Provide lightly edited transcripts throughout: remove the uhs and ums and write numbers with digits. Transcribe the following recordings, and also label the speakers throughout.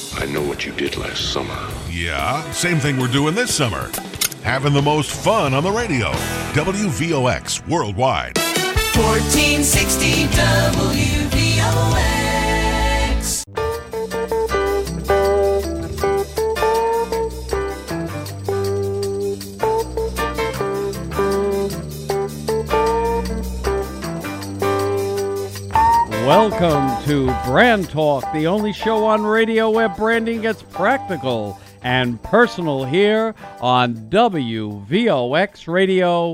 Speaker 1: I know what you did last summer.
Speaker 2: Yeah, same thing we're doing this summer. Having the most fun on the radio. WVOX Worldwide.
Speaker 3: 1460 WVOX.
Speaker 4: Welcome to Brand Talk, the only show on radio where branding gets practical and personal here on WVOX Radio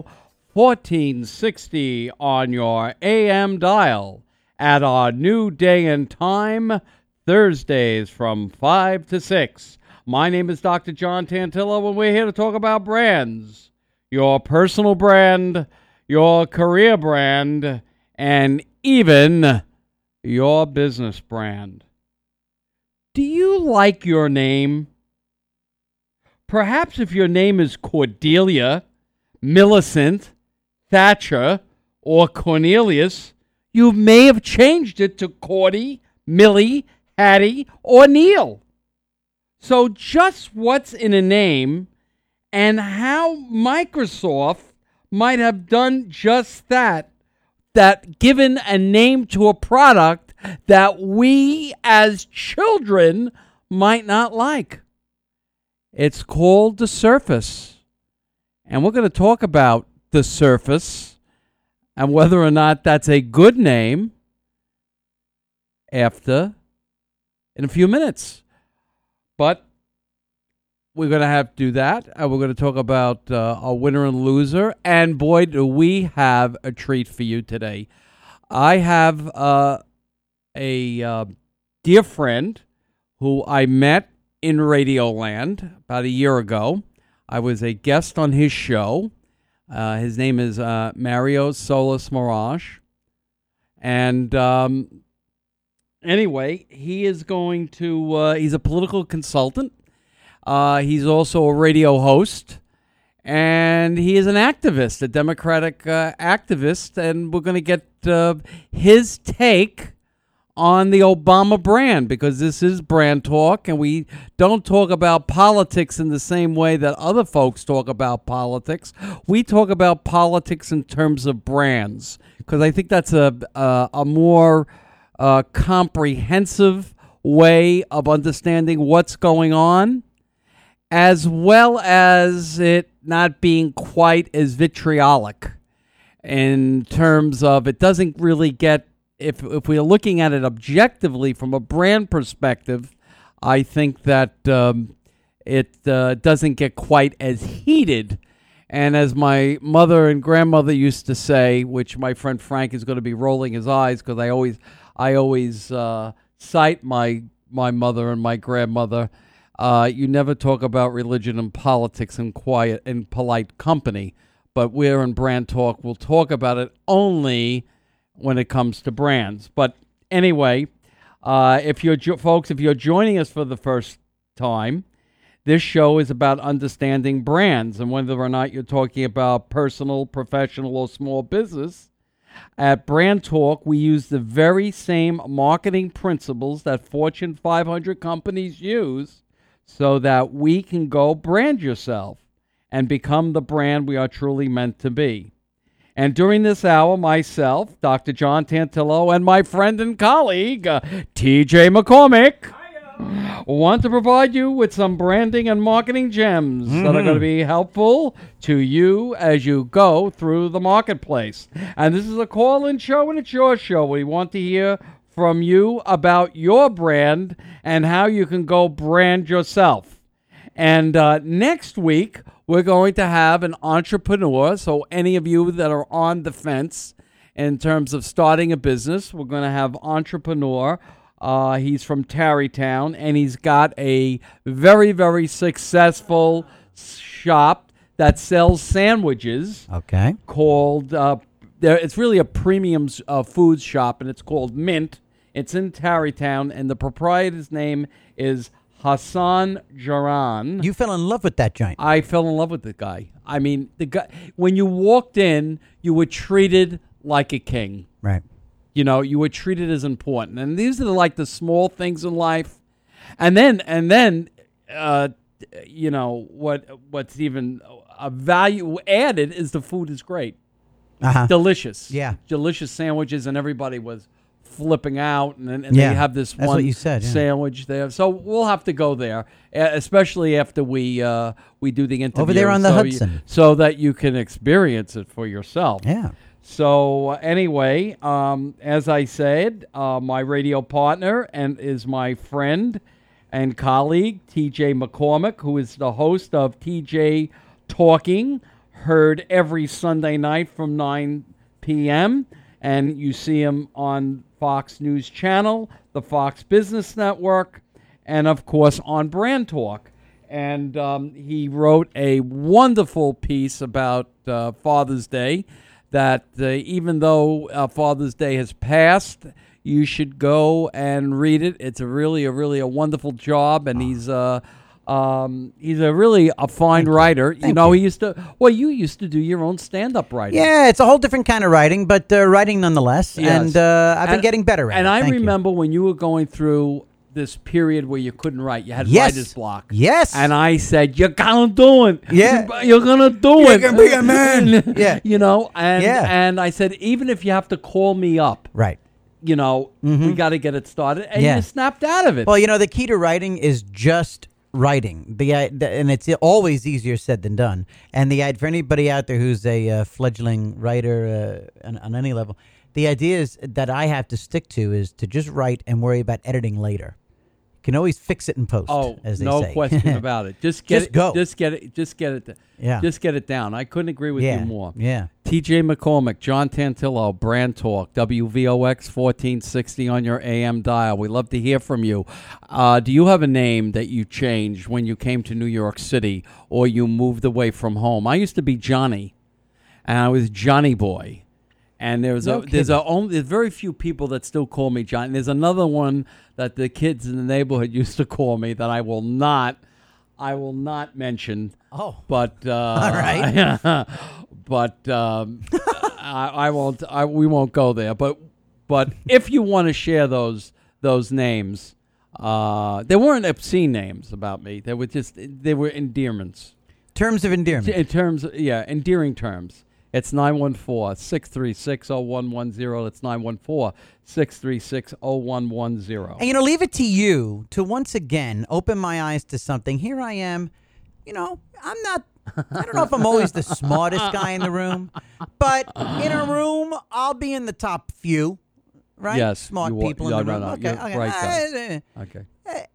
Speaker 4: 1460 on your AM dial at our new day and time, Thursdays from 5 to 6. My name is Dr. John Tantillo, and we're here to talk about brands. Your personal brand, your career brand, and even your business brand. Do you like your name? Perhaps if your name is Cordelia, Millicent, Thatcher, or Cornelius, you may have changed it to Cordy, Millie, Hattie, or Neil. So just what's in a name and how Microsoft might have done just that given a name to a product that we as children might not like. It's called the Surface. And we're going to talk about the Surface and whether or not that's a good name in a few minutes. But we're going to have to do that. And we're going to talk about a winner and loser. And boy, do we have a treat for you today. I have a dear friend who I met in Radioland about a year ago. I was a guest on his show. His name is Mario Solis Mirage. And anyway, he is going to, he's a political consultant. He's also a radio host, and he is an activist, a Democratic activist, and we're going to get his take on the Obama brand, because this is Brand Talk, and we don't talk about politics in the same way that other folks talk about politics. We talk about politics in terms of brands, because I think that's a more comprehensive way of understanding what's going on, as well as it not being quite as vitriolic in terms of it doesn't really get, if we're looking at it objectively from a brand perspective, I think that it doesn't get quite as heated. And as my mother and grandmother used to say, which my friend Frank is going to be rolling his eyes because I always cite my mother and my grandmother. You never talk about religion and politics in quiet and polite company, but we're in Brand Talk. We'll talk about it only when it comes to brands. But anyway, if you're joining us for the first time, this show is about understanding brands and whether or not you're talking about personal, professional, or small business. At Brand Talk, we use the very same marketing principles that Fortune 500 companies use, so that we can go brand yourself and become the brand we are truly meant to be. And during this hour, myself, Dr. John Tantillo, and my friend and colleague, TJ McCormick, want to provide you with some branding and marketing gems that are going to be helpful to you as you go through the marketplace. And this is a call-in show, and it's your show. We want to hear from you about your brand and how you can go brand yourself. And next week, we're going to have an entrepreneur. So any of you that are on the fence in terms of starting a business, we're going to have entrepreneur. He's from Tarrytown, and he's got a very, very successful shop that sells sandwiches.
Speaker 5: Okay.
Speaker 4: Called, it's really a premium food shop, and it's called Mint. It's in Tarrytown, and the proprietor's name is Hassan Jaran.
Speaker 5: You fell in love with that joint.
Speaker 4: I fell in love with the guy. I mean, the guy. When you walked in, you were treated like a king.
Speaker 5: Right.
Speaker 4: You know, you were treated as important. And these are like the small things in life And then, you know, what's even a value added is the food is great. Delicious.
Speaker 5: Yeah.
Speaker 4: Delicious sandwiches, and everybody was flipping out, and
Speaker 5: Yeah.
Speaker 4: they have this
Speaker 5: That's
Speaker 4: one
Speaker 5: what you said, yeah.
Speaker 4: sandwich there. So we'll have to go there, especially after we do the interview.
Speaker 5: Over there on the Hudson.
Speaker 4: so that you can experience it for yourself.
Speaker 5: Yeah.
Speaker 4: So anyway, as I said, my radio partner is my friend and colleague, TJ McCormick, who is the host of TJ Talking, heard every Sunday night from 9 p.m., and you see him on Fox News Channel, the Fox Business Network, and, of course, on Brand Talk. And he wrote a wonderful piece about Father's Day, that even though Father's Day has passed, you should go and read it. It's a really a wonderful job, and he's a really fine writer. He used to. Well, you used to do your own stand-up writing.
Speaker 5: Yeah, it's a whole different kind of writing, but writing nonetheless.
Speaker 4: Yes.
Speaker 5: And I've been getting better at it.
Speaker 4: And I
Speaker 5: Thank you.
Speaker 4: remember when you were going through this period where you couldn't write, you had writer's block.
Speaker 5: Yes.
Speaker 4: And I said, "You're gonna do it.
Speaker 5: Yeah.
Speaker 4: You're gonna do it.
Speaker 5: You're gonna be a man." Yeah.
Speaker 4: You know. And
Speaker 5: Yeah.
Speaker 4: and I said, even if you have to call me up,
Speaker 5: Right.
Speaker 4: you know, we got to get it started. And
Speaker 5: Yeah.
Speaker 4: you snapped out of it.
Speaker 5: Well, the key to writing is just writing. And it's always easier said than done. And for anybody out there who's a fledgling writer on any level, the idea is that I have to stick to is to just write and worry about editing later. You can always fix it in post, as they
Speaker 4: no
Speaker 5: say.
Speaker 4: question about it. Just get
Speaker 5: Just go.
Speaker 4: Just get it.
Speaker 5: Yeah.
Speaker 4: Just get it down. I couldn't agree with
Speaker 5: Yeah.
Speaker 4: you more.
Speaker 5: Yeah.
Speaker 4: TJ McCormick, John Tantillo, Brand Talk, WVOX 1460 on your AM dial. We love to hear from you. Do you have a name that you changed when you came to New York City or you moved away from home? I used to be Johnny, and I was Johnny Boy. And there's very few people that still call me Johnny. There's another one that the kids in the neighborhood used to call me that I will not mention.
Speaker 5: Oh.
Speaker 4: But
Speaker 5: All right.
Speaker 4: but I won't. We won't go there. But if you want to share those names, they weren't obscene names about me. They were endearments.
Speaker 5: Terms of endearment.
Speaker 4: Endearing terms. It's 914-636-0110. It's 914-636-0110.
Speaker 5: And, leave it to you to once again open my eyes to something. Here I am. I don't know if I'm always the smartest guy in the room, but in a room, I'll be in the top few, right?
Speaker 4: Yes.
Speaker 5: Smart people in the room.
Speaker 4: No,
Speaker 5: Okay.
Speaker 4: you're right, guy. Okay.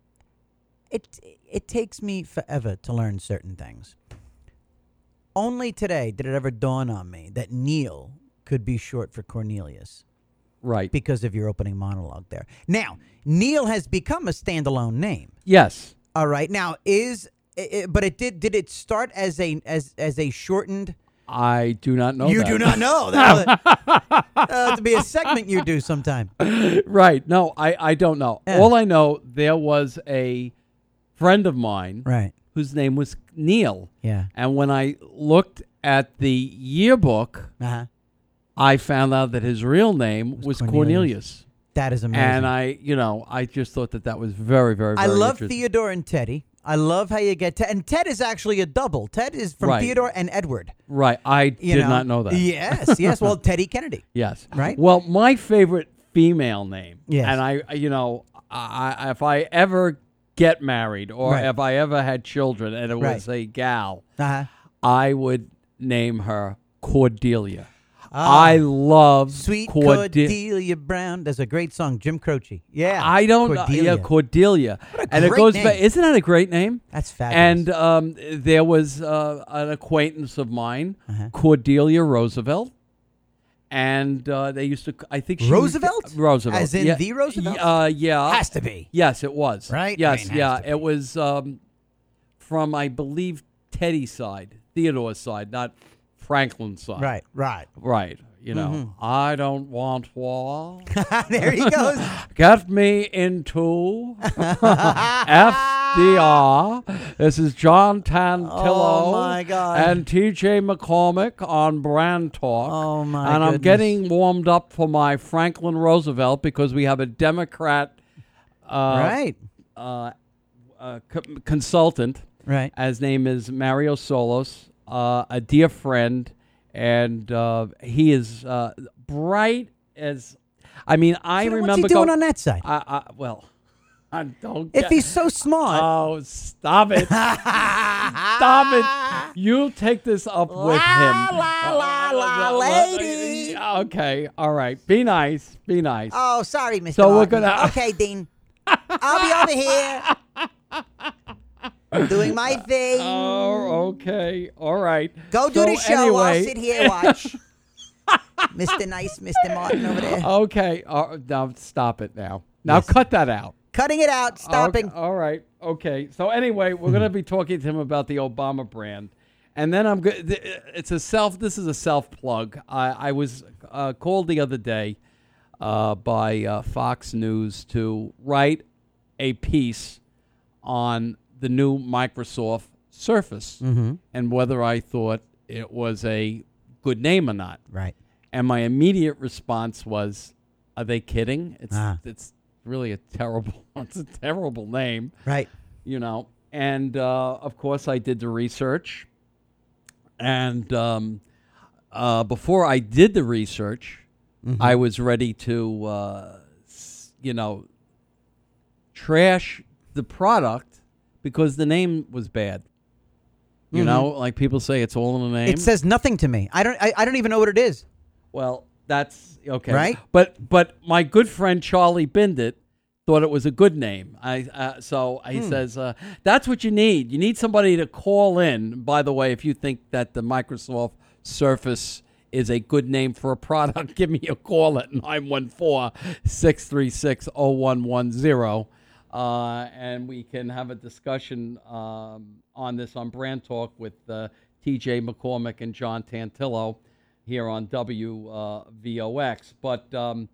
Speaker 5: It takes me forever to learn certain things. Only today did it ever dawn on me that Neil could be short for Cornelius.
Speaker 4: Right.
Speaker 5: Because of your opening monologue there. Now, Neil has become a standalone name.
Speaker 4: Yes.
Speaker 5: All right. Now, did it start as a shortened?
Speaker 4: I do not know.
Speaker 5: You
Speaker 4: that.
Speaker 5: do not know. That to be a segment you do sometime.
Speaker 4: Right. No, I don't know.
Speaker 5: Yeah.
Speaker 4: All I know, there was a friend of mine,
Speaker 5: Right.
Speaker 4: whose name was Neil.
Speaker 5: Yeah.
Speaker 4: And when I looked at the yearbook,
Speaker 5: Uh-huh.
Speaker 4: I found out that his real name was Cornelius.
Speaker 5: That is amazing.
Speaker 4: And I just thought that was very, very, very
Speaker 5: I love
Speaker 4: interesting.
Speaker 5: Theodore and Teddy. I love how you get and Ted is actually a double. Ted is from
Speaker 4: Right.
Speaker 5: Theodore and Edward.
Speaker 4: Right. I did not know that.
Speaker 5: Yes, yes. Well, Teddy Kennedy.
Speaker 4: Yes.
Speaker 5: Right?
Speaker 4: Well, my favorite female name.
Speaker 5: Yes.
Speaker 4: And I if I ever get married or
Speaker 5: Right.
Speaker 4: if I ever had children and it was a gal,
Speaker 5: Uh-huh.
Speaker 4: I would name her Cordelia. I love
Speaker 5: Sweet Cordelia Brown. There's a great song, Jim Croce. Yeah.
Speaker 4: I don't know.
Speaker 5: Cordelia.
Speaker 4: Yeah, Cordelia.
Speaker 5: What a
Speaker 4: and it
Speaker 5: great
Speaker 4: goes
Speaker 5: name.
Speaker 4: back. Isn't that a great name?
Speaker 5: That's fabulous.
Speaker 4: And there was an acquaintance of mine,
Speaker 5: Uh-huh.
Speaker 4: Cordelia Roosevelt. And they used to, I think she
Speaker 5: Roosevelt?
Speaker 4: was, Roosevelt.
Speaker 5: As in
Speaker 4: yeah.
Speaker 5: the Roosevelt?
Speaker 4: Yeah.
Speaker 5: Has to be.
Speaker 4: Yes, it was.
Speaker 5: Right?
Speaker 4: Yes,
Speaker 5: I mean, has to be.
Speaker 4: It was from, I believe, Teddy's side, Theodore's side, not Franklin's side.
Speaker 5: Right.
Speaker 4: Right. You know, I don't want war.
Speaker 5: There he goes.
Speaker 4: Get me into FDR. This is John Tantillo.
Speaker 5: Oh, my God.
Speaker 4: And TJ McCormick on Brand Talk.
Speaker 5: Oh, my
Speaker 4: And I'm
Speaker 5: goodness.
Speaker 4: getting warmed up for my Franklin Roosevelt because we have a Democrat
Speaker 5: Right.
Speaker 4: consultant.
Speaker 5: Right.
Speaker 4: His name is Mario Solos, a dear friend, and he is bright as. I mean, I
Speaker 5: So
Speaker 4: remember.
Speaker 5: what's he doing on that side?
Speaker 4: Well, I don't.
Speaker 5: If he's so smart.
Speaker 4: Oh, stop it! Stop it! You take this up with him.
Speaker 5: Lady.
Speaker 4: Okay, all right. Be nice. Be nice.
Speaker 5: Oh, sorry, Mr.
Speaker 4: So we're
Speaker 5: Martin.
Speaker 4: gonna-
Speaker 5: Okay, Dean. I'll be over here. Doing my thing.
Speaker 4: Oh, okay. All right.
Speaker 5: Go do
Speaker 4: So
Speaker 5: the show. I'll
Speaker 4: anyway-
Speaker 5: sit here and watch. Mr. Nice, Mr. Martin over there.
Speaker 4: Okay. Now stop it now. Now cut that out.
Speaker 5: Cutting it out. Stopping.
Speaker 4: Okay, all right. Okay. So anyway, we're going to be talking to him about the Obama brand. And then I'm good. This is a self plug. I was called the other day by Fox News to write a piece on the new Microsoft Surface and whether I thought it was a good name or not.
Speaker 5: Right.
Speaker 4: And my immediate response was, "Are they kidding?
Speaker 5: Ah.
Speaker 4: It's really it's a terrible name,
Speaker 5: Right.
Speaker 4: you know." And of course, I did the research. And before I did the research, I was ready to, trash the product because the name was bad. You know, like people say, it's all in the name.
Speaker 5: It says nothing to me. I don't even know what it is.
Speaker 4: Well, that's okay,
Speaker 5: Right?
Speaker 4: But my good friend Charlie Bindit thought it was a good name. So he says that's what you need. You need somebody to call in. By the way, if you think that the Microsoft Surface is a good name for a product, give me a call at 914-636-0110. And we can have a discussion on this on Brand Talk with TJ McCormick and John Tantillo here on WVOX. But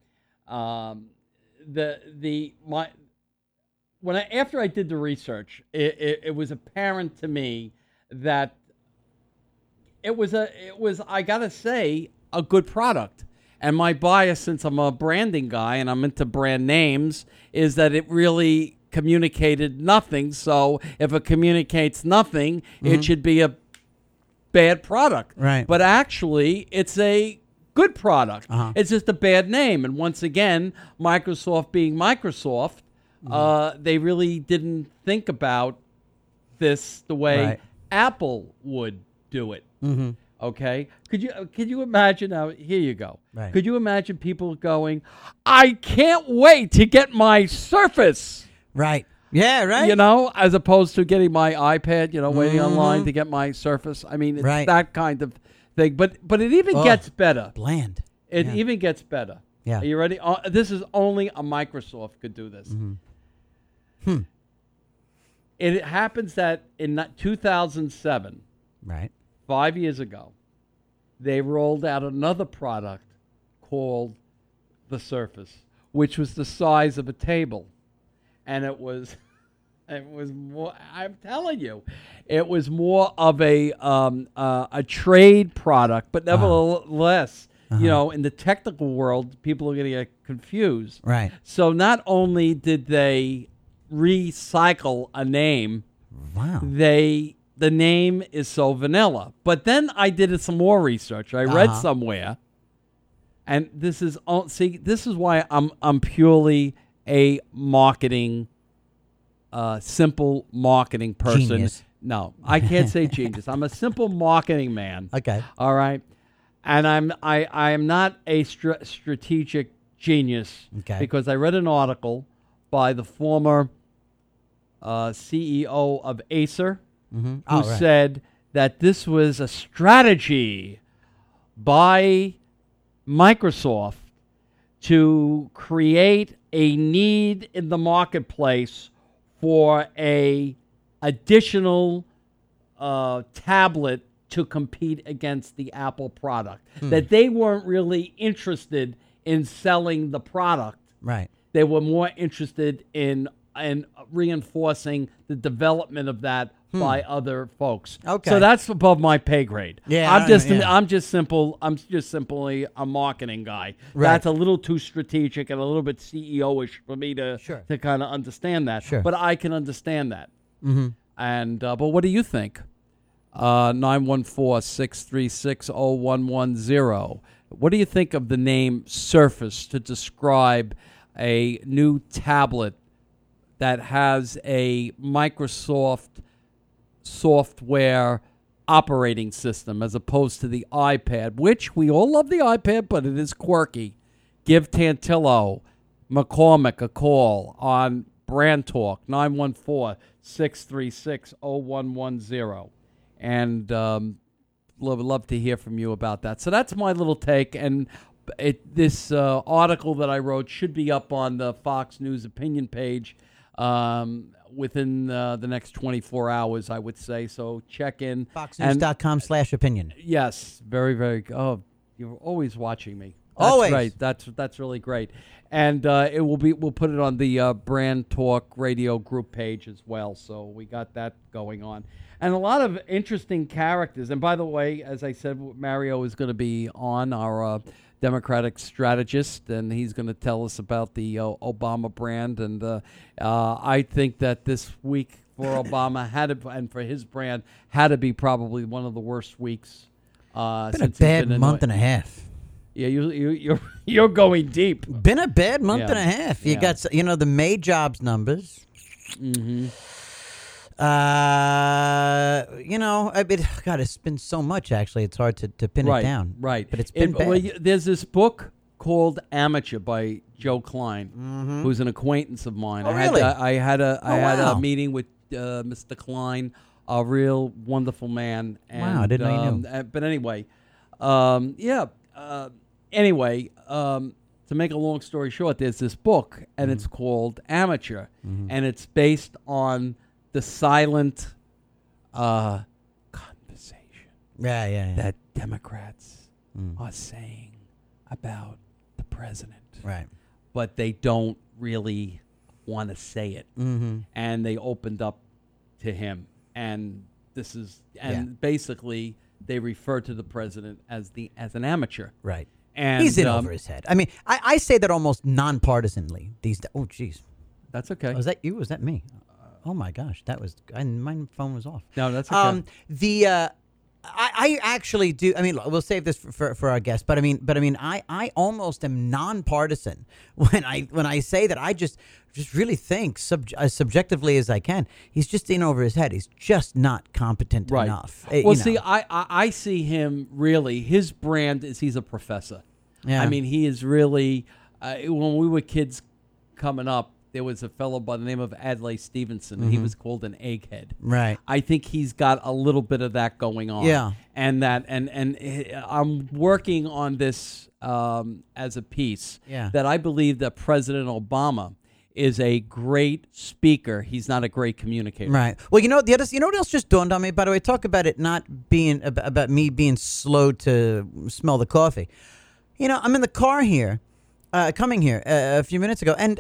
Speaker 4: after I did the research, it was apparent to me that it was I gotta say a good product. And my bias, since I'm a branding guy and I'm into brand names, is that it really communicated nothing. So if it communicates nothing, it should be a bad product.
Speaker 5: Right.
Speaker 4: But actually, it's a good product. It's just a bad name. And once again, Microsoft being Microsoft, they really didn't think about this the way Apple would do it. Okay, could you imagine? Now here you go.
Speaker 5: Right.
Speaker 4: Could you imagine people going, "I can't wait to get my Surface."
Speaker 5: Right. Yeah, right.
Speaker 4: You know, as opposed to getting my iPad. You know, waiting online to get my Surface. I mean, it's that kind of thing. But it even gets better.
Speaker 5: Bland.
Speaker 4: It even gets better.
Speaker 5: Yeah.
Speaker 4: Are you ready? This is only a Microsoft could do this. It happens that in 2007.
Speaker 5: Right.
Speaker 4: 5 years ago, they rolled out another product called the Surface, which was the size of a table. And it was more, I'm telling you, it was more of a trade product, but nevertheless, you know, in the technical world, people are going to get confused.
Speaker 5: Right.
Speaker 4: So not only did they recycle a name,
Speaker 5: Wow.
Speaker 4: the name is so vanilla. But then I did some more research. I read somewhere, and this is why I'm purely a marketing, simple marketing person.
Speaker 5: Genius.
Speaker 4: No, I can't say genius. I'm a simple marketing man.
Speaker 5: Okay.
Speaker 4: All right, and I am not a strategic genius.
Speaker 5: Okay.
Speaker 4: Because I read an article by the former CEO of Acer. Who said that this was a strategy by Microsoft to create a need in the marketplace for a additional tablet to compete against the Apple product. That they weren't really interested in selling the product.
Speaker 5: Right.
Speaker 4: They were more interested in reinforcing the development of that by other folks.
Speaker 5: Okay.
Speaker 4: So that's above my pay grade.
Speaker 5: Yeah,
Speaker 4: I'm
Speaker 5: yeah.
Speaker 4: just simply a marketing guy.
Speaker 5: Right.
Speaker 4: That's a little too strategic and a little bit CEO-ish for me to
Speaker 5: Sure.
Speaker 4: kind of understand that.
Speaker 5: Sure.
Speaker 4: But I can understand that.
Speaker 5: Mm-hmm.
Speaker 4: And but what do you think? 914-636-0110. What do you think of the name Surface to describe a new tablet that has a Microsoft software operating system as opposed to the iPad, which we all love the iPad, but it is quirky? Give Tantillo McCormick a call on Brand Talk, 914-636-0110. And love to hear from you about that. So that's my little take. And this article that I wrote should be up on the Fox News opinion page within the next 24 hours, I would say. So check in.
Speaker 5: FoxNews.com/opinion.
Speaker 4: Yes, very, very. Oh, you're always watching me. That's
Speaker 5: Always.
Speaker 4: Right. That's really great. And we'll put it on the Brand Talk Radio group page as well. So we got that going on. And a lot of interesting characters. And by the way, as I said, Mario is going to be on, our Democratic strategist, and he's going to tell us about the Obama brand. And I think that this week for Obama and for his brand had to be probably one of the worst weeks.
Speaker 5: Been a bad month and a half.
Speaker 4: Yeah, you're going deep.
Speaker 5: Been a bad month and a half. You got the May jobs numbers.
Speaker 4: Mm-hmm.
Speaker 5: God, it's been so much. Actually, it's hard to pin it down.
Speaker 4: Right,
Speaker 5: but it's been bad.
Speaker 4: Well, there's this book called Amateur by Joe Klein, who's an acquaintance of mine.
Speaker 5: Oh, really?
Speaker 4: I had
Speaker 5: wow.
Speaker 4: a meeting with Mr. Klein, a real wonderful man. And,
Speaker 5: wow, I didn't know you knew.
Speaker 4: But anyway, to make a long story short, there's this book, and it's called Amateur, and it's based on the silent conversation that Democrats are saying about the president.
Speaker 5: Right.
Speaker 4: But they don't really want to say it.
Speaker 5: Mm-hmm.
Speaker 4: And they opened up to him. And basically they refer to the president as an amateur.
Speaker 5: Right.
Speaker 4: And
Speaker 5: he's in over his head. I mean, I say that almost nonpartisanly these days. Oh, jeez.
Speaker 4: That's okay.
Speaker 5: Was that you? Was that me? Oh my gosh, that was my phone was off.
Speaker 4: No, that's okay.
Speaker 5: I actually do. I mean, look, we'll save this for our guest. But I mean, I almost am nonpartisan when I say that I just really think as subjectively as I can. He's just in over his head. He's just not competent enough.
Speaker 4: Well, see, I see him really. His brand is he's a professor.
Speaker 5: Yeah.
Speaker 4: I mean, he is really. When we were kids coming up, there was a fellow by the name of Adlai Stevenson, and he was called an egghead.
Speaker 5: Right.
Speaker 4: I think he's got a little bit of that going on.
Speaker 5: Yeah.
Speaker 4: And I'm working on this as a piece.
Speaker 5: Yeah.
Speaker 4: That I believe that President Obama is a great speaker. He's not a great communicator.
Speaker 5: Right. Well, you know what else just dawned on me? By the way, talk about it not being about me being slow to smell the coffee. You know, I'm in the car here, coming here a few minutes ago, and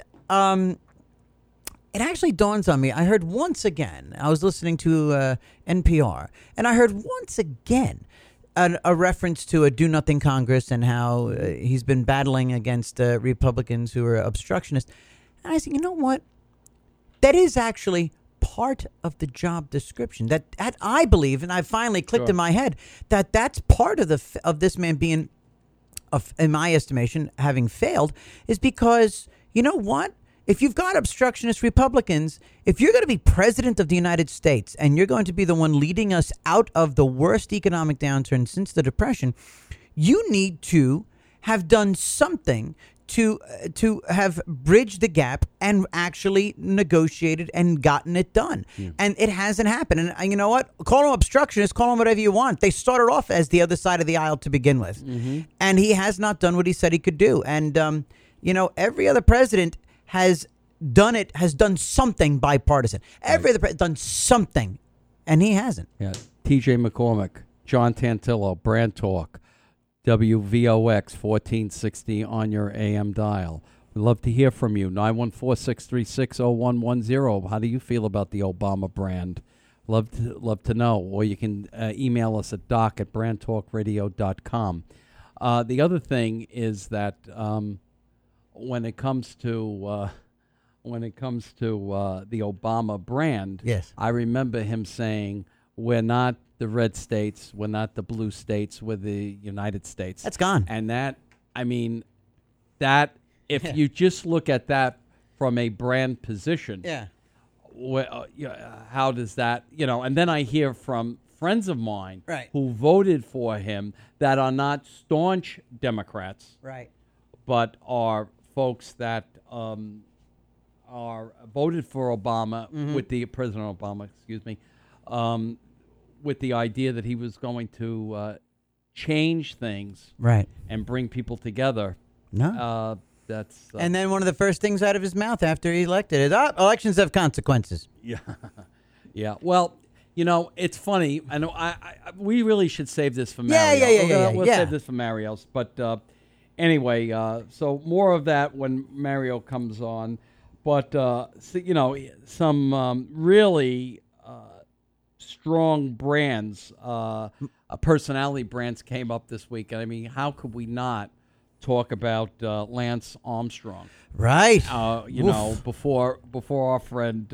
Speaker 5: it actually dawns on me. I heard once again, I was listening to NPR, and I heard once again a reference to a do-nothing Congress and how he's been battling against Republicans who are obstructionists. And I said, you know what? That is actually part of the job description. That I believe, and I finally clicked in my head, that's part of this man being, in my estimation, having failed, is because, you know what? If you've got obstructionist Republicans, if you're going to be president of the United States and you're going to be the one leading us out of the worst economic downturn since the Depression, you need to have done something to have bridged the gap and actually negotiated and gotten it done. Yeah. And it hasn't happened. And you know what? Call them obstructionists, call them whatever you want. They started off as the other side of the aisle to begin with. Mm-hmm. And he has not done what he said he could do. And, every other president has done something bipartisan. Every other president done something, and he hasn't.
Speaker 4: Yeah. T.J. McCormick, John Tantillo, Brand Talk, WVOX 1460 on your AM dial. We'd love to hear from you. 914-636-0110. How do you feel about the Obama brand? Love to know. Or you can email us at doc@brandtalkradio.com. The other thing is that when it comes to when it comes to the Obama brand,
Speaker 5: Yes.
Speaker 4: I remember him saying, "We're not the red states, we're not the blue states, we're the United States."
Speaker 5: That's gone.
Speaker 4: And that, I mean, that if you just look at that from a brand position,
Speaker 5: Yeah.
Speaker 4: how does that, and then I hear from friends of mine
Speaker 5: Right.
Speaker 4: who voted for him that are not staunch Democrats,
Speaker 5: Right.
Speaker 4: but are folks that are voted for Obama with the President Obama, excuse me, with the idea that he was going to change things
Speaker 5: Right.
Speaker 4: and bring people together.
Speaker 5: No.
Speaker 4: That's
Speaker 5: And then one of the first things out of his mouth after he elected is, elections have consequences.
Speaker 4: yeah. Well, it's funny. I know. We really should save this for
Speaker 5: Yeah,
Speaker 4: Mario.
Speaker 5: yeah.
Speaker 4: We'll save this for Mario's. But anyway, so more of that when Mario comes on. But some really strong brands, personality brands came up this week. And I mean, how could we not talk about Lance Armstrong?
Speaker 5: Right.
Speaker 4: Before our friend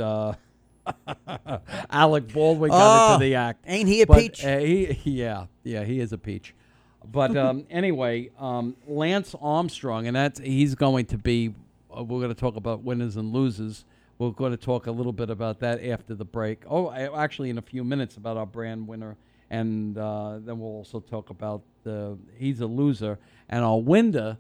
Speaker 4: Alec Baldwin got into the act.
Speaker 5: Ain't he a
Speaker 4: But,
Speaker 5: peach?
Speaker 4: he is a peach. But anyway, Lance Armstrong, and he's going to be. We're going to talk about winners and losers. We're going to talk a little bit about that after the break. Actually, in a few minutes about our brand winner, and then we'll also talk about he's a loser, and our winner,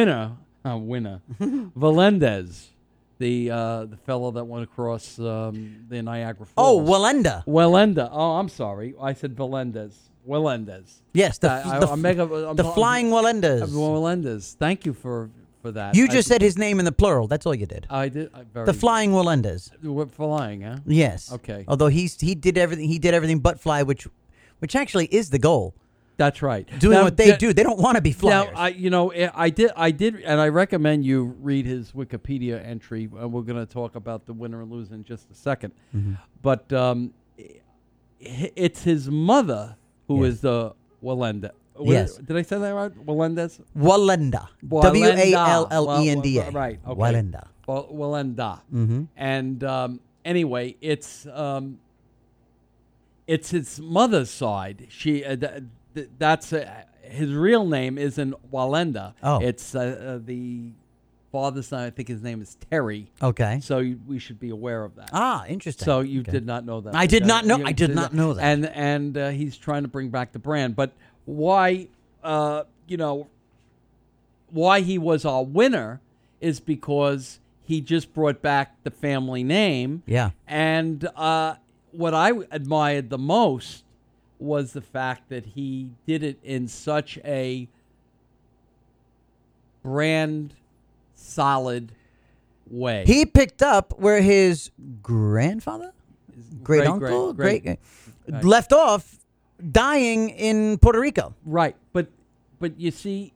Speaker 4: Valendez, the fellow that went across the Niagara Falls.
Speaker 5: Wallenda.
Speaker 4: Wallenda. Oh, I'm sorry. I said Valendez.
Speaker 5: Yes, the flying Wallendas.
Speaker 4: Wallendas. Thank you for that.
Speaker 5: You just said his name in the plural. That's all you did.
Speaker 4: I did.
Speaker 5: The flying Wallendas.
Speaker 4: Flying, huh?
Speaker 5: Yes.
Speaker 4: Okay.
Speaker 5: Although he did everything. He did everything but fly, which actually is the goal.
Speaker 4: That's right.
Speaker 5: Doing what they do. They don't want to be flyers.
Speaker 4: Now, I did, and I recommend you read his Wikipedia entry. We're going to talk about the winner and loser in just a second. Mm-hmm. But it's his mother who is the Wallenda.
Speaker 5: Yes.
Speaker 4: Did I say that right? Wallendez?
Speaker 5: Wallenda. Wallenda.
Speaker 4: Right. Okay.
Speaker 5: Wallenda.
Speaker 4: Wallenda.
Speaker 5: Mm-hmm.
Speaker 4: And anyway, it's his mother's side. She that's his real name isn't Wallenda.
Speaker 5: Oh.
Speaker 4: It's the father's son. I think his name is Terry.
Speaker 5: Okay.
Speaker 4: So we should be aware of that.
Speaker 5: Interesting.
Speaker 4: So you did not know that.
Speaker 5: I did not know. I did not know that.
Speaker 4: And he's trying to bring back the brand. But why why he was our winner is because he just brought back the family name.
Speaker 5: Yeah.
Speaker 4: And what I admired the most was the fact that he did it in such a brand solid way.
Speaker 5: He picked up where his grandfather, great uncle, left off, dying in Puerto Rico.
Speaker 4: Right, but you see,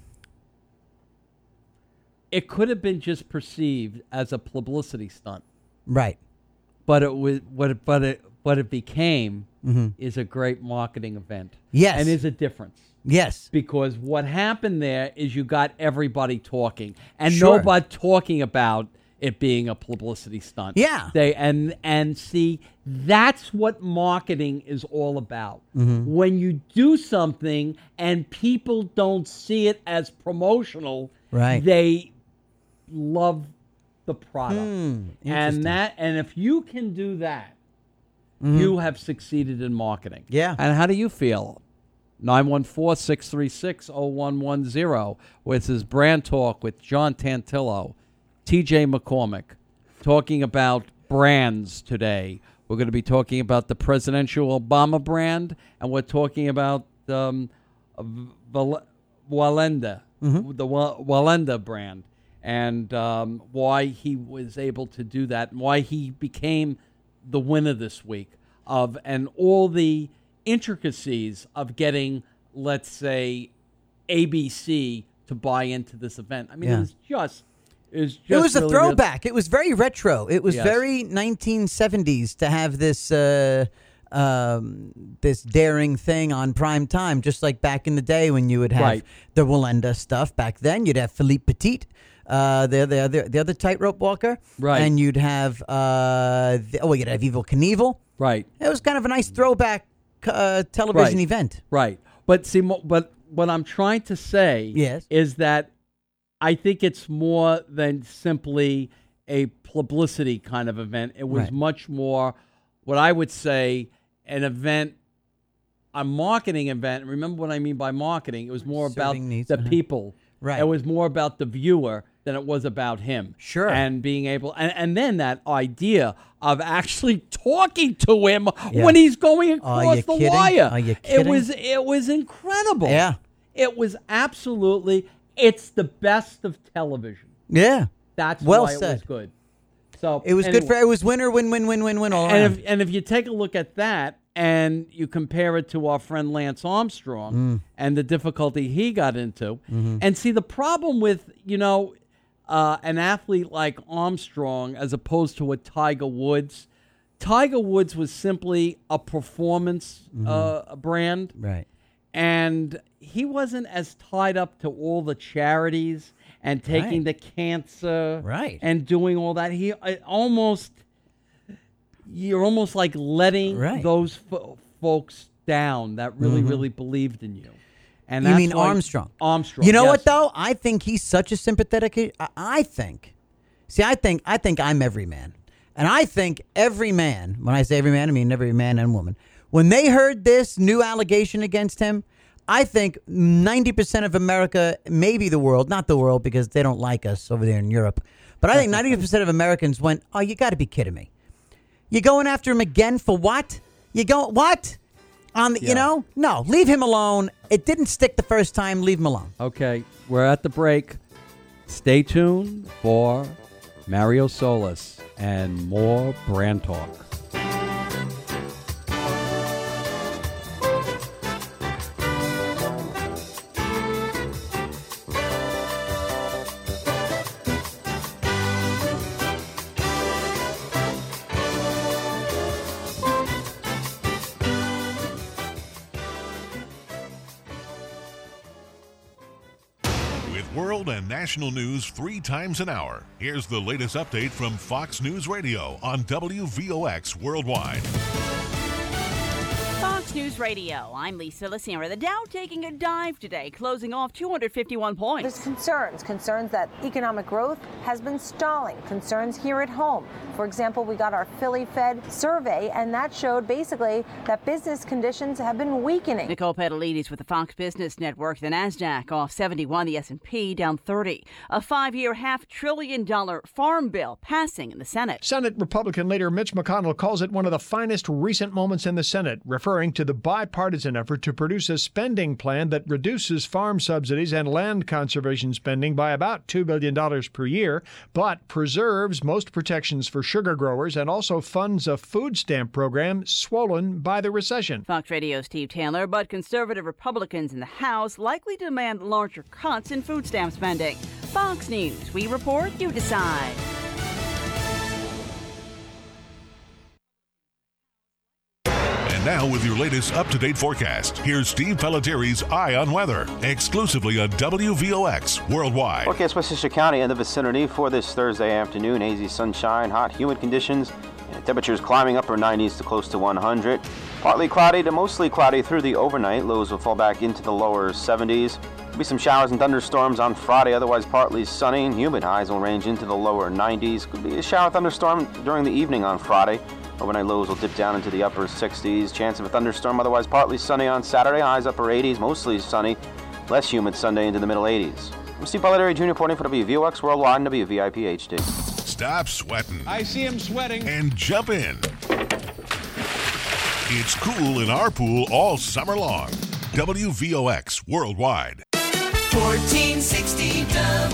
Speaker 4: it could have been just perceived as a publicity stunt.
Speaker 5: Right.
Speaker 4: But what it became is a great marketing event.
Speaker 5: Yes.
Speaker 4: And is a difference.
Speaker 5: Yes.
Speaker 4: Because what happened there is you got everybody talking, and
Speaker 5: Sure.
Speaker 4: nobody talking about it being a publicity stunt.
Speaker 5: Yeah.
Speaker 4: And see, that's what marketing is all about.
Speaker 5: Mm-hmm.
Speaker 4: When you do something and people don't see it as promotional,
Speaker 5: Right.
Speaker 4: they love the product.
Speaker 5: Interesting.
Speaker 4: And if you can do that, you have succeeded in marketing.
Speaker 5: Yeah.
Speaker 4: And how do you feel? 914-636-0110. This is Brand Talk with John Tantillo, TJ McCormick, talking about brands today. We're going to be talking about the presidential Obama brand, and we're talking about Wallenda, the Wallenda brand, and why he was able to do that, and why he became the winner this week and all the intricacies of getting, let's say, ABC to buy into this event. I mean,
Speaker 5: Yeah.
Speaker 4: it
Speaker 5: was a
Speaker 4: really
Speaker 5: throwback. It was very retro. It was
Speaker 4: Yes.
Speaker 5: very 1970s to have this this daring thing on prime time, just like back in the day when you would have
Speaker 4: Right.
Speaker 5: the Wallenda stuff. Back then, you'd have Philippe Petit the other tightrope walker,
Speaker 4: Right.
Speaker 5: And you'd have you'd have Evel Knievel.
Speaker 4: Right.
Speaker 5: It was kind of a nice throwback television
Speaker 4: Right.
Speaker 5: event.
Speaker 4: Right. But see, but what I'm trying to say
Speaker 5: Yes.
Speaker 4: is that I think it's more than simply a publicity kind of event. It was
Speaker 5: Right.
Speaker 4: much more what I would say an event, a marketing event. Remember what I mean by marketing? It was more about
Speaker 5: Serving needs,
Speaker 4: the
Speaker 5: uh-huh.
Speaker 4: people.
Speaker 5: Right.
Speaker 4: It was more about the viewer than it was about him.
Speaker 5: Sure.
Speaker 4: And being able, and then that idea of actually talking to him
Speaker 5: Yeah.
Speaker 4: when he's going
Speaker 5: Are
Speaker 4: across
Speaker 5: you
Speaker 4: the
Speaker 5: kidding?
Speaker 4: wire.
Speaker 5: Are you
Speaker 4: It
Speaker 5: kidding?
Speaker 4: was incredible.
Speaker 5: Yeah.
Speaker 4: It was absolutely, it's the best of television.
Speaker 5: Yeah.
Speaker 4: That's
Speaker 5: Well
Speaker 4: why it was
Speaker 5: said.
Speaker 4: good. So
Speaker 5: It was good for. It was winner, win, win, win, win, win all around.
Speaker 4: and if you take a look at that and you compare it to our friend Lance Armstrong and the difficulty he got into, and see the problem with an athlete like Armstrong as opposed to a Tiger Woods. Tiger Woods was simply a performance brand,
Speaker 5: Right.
Speaker 4: and he wasn't as tied up to all the charities and taking the cancer
Speaker 5: Right.
Speaker 4: and doing all that. You're almost like letting
Speaker 5: Right.
Speaker 4: those folks down that really, really believed in you. And
Speaker 5: You
Speaker 4: that's
Speaker 5: mean
Speaker 4: why-
Speaker 5: Armstrong?
Speaker 4: Armstrong.
Speaker 5: You know
Speaker 4: yes.
Speaker 5: what though? I think he's such a sympathetic. I think I'm every man, and I think every man. When I say every man, I mean every man and woman. When they heard this new allegation against him, I think 90% of America, maybe the world, not the world because they don't like us over there in Europe, but I think 90% of Americans went, "Oh, you got to be kidding me! You're going after him again for what? You go what? No, leave him alone. It didn't stick the first time. Leave him alone."
Speaker 4: Okay, we're at the break. Stay tuned for Mario Solis and more Brand Talk.
Speaker 2: With world and national news 3 times an hour, here's the latest update from Fox News Radio on WVOX Worldwide.
Speaker 6: Fox News Radio. I'm Lisa Lacera. The Dow taking a dive today, closing off 251 points.
Speaker 7: There's concerns that economic growth has been stalling, concerns here at home. For example, we got our Philly Fed survey, and that showed basically that business conditions have been weakening.
Speaker 6: Nicole Petalides with the Fox Business Network. The Nasdaq off 71, the S&P down 30. A 5-year, $500 billion farm bill passing in the Senate.
Speaker 8: Senate Republican leader Mitch McConnell calls it one of the finest recent moments in the Senate, referring to the bipartisan effort to produce a spending plan that reduces farm subsidies and land conservation spending by about $2 billion per year, but preserves most protections for sugar growers and also funds a food stamp program swollen by the recession.
Speaker 6: Fox Radio's Steve Taylor, but conservative Republicans in the House likely to demand larger cuts in food stamp spending. Fox News, we report, you decide.
Speaker 2: And now with your latest up-to-date forecast, here's Steve Pelletieri's Eye on Weather, exclusively on WVOX Worldwide.
Speaker 9: Forecast Westchester County and the vicinity for this Thursday afternoon. Hazy sunshine, hot, humid conditions, and temperatures climbing upper 90s to close to 100. Partly cloudy to mostly cloudy through the overnight. Lows will fall back into the lower 70s. There'll be some showers and thunderstorms on Friday, otherwise partly sunny and humid. Highs will range into the lower 90s. Could be a shower thunderstorm during the evening on Friday. Overnight lows will dip down into the upper 60s. Chance of a thunderstorm, otherwise partly sunny on Saturday. Highs upper 80s, mostly sunny. Less humid Sunday into the middle 80s. I'm Steve Pelletieri Jr. reporting for WVOX Worldwide and WVIP HD.
Speaker 2: Stop sweating.
Speaker 8: I see him sweating.
Speaker 2: And jump in. It's cool in our pool all summer long. WVOX Worldwide.
Speaker 3: 1460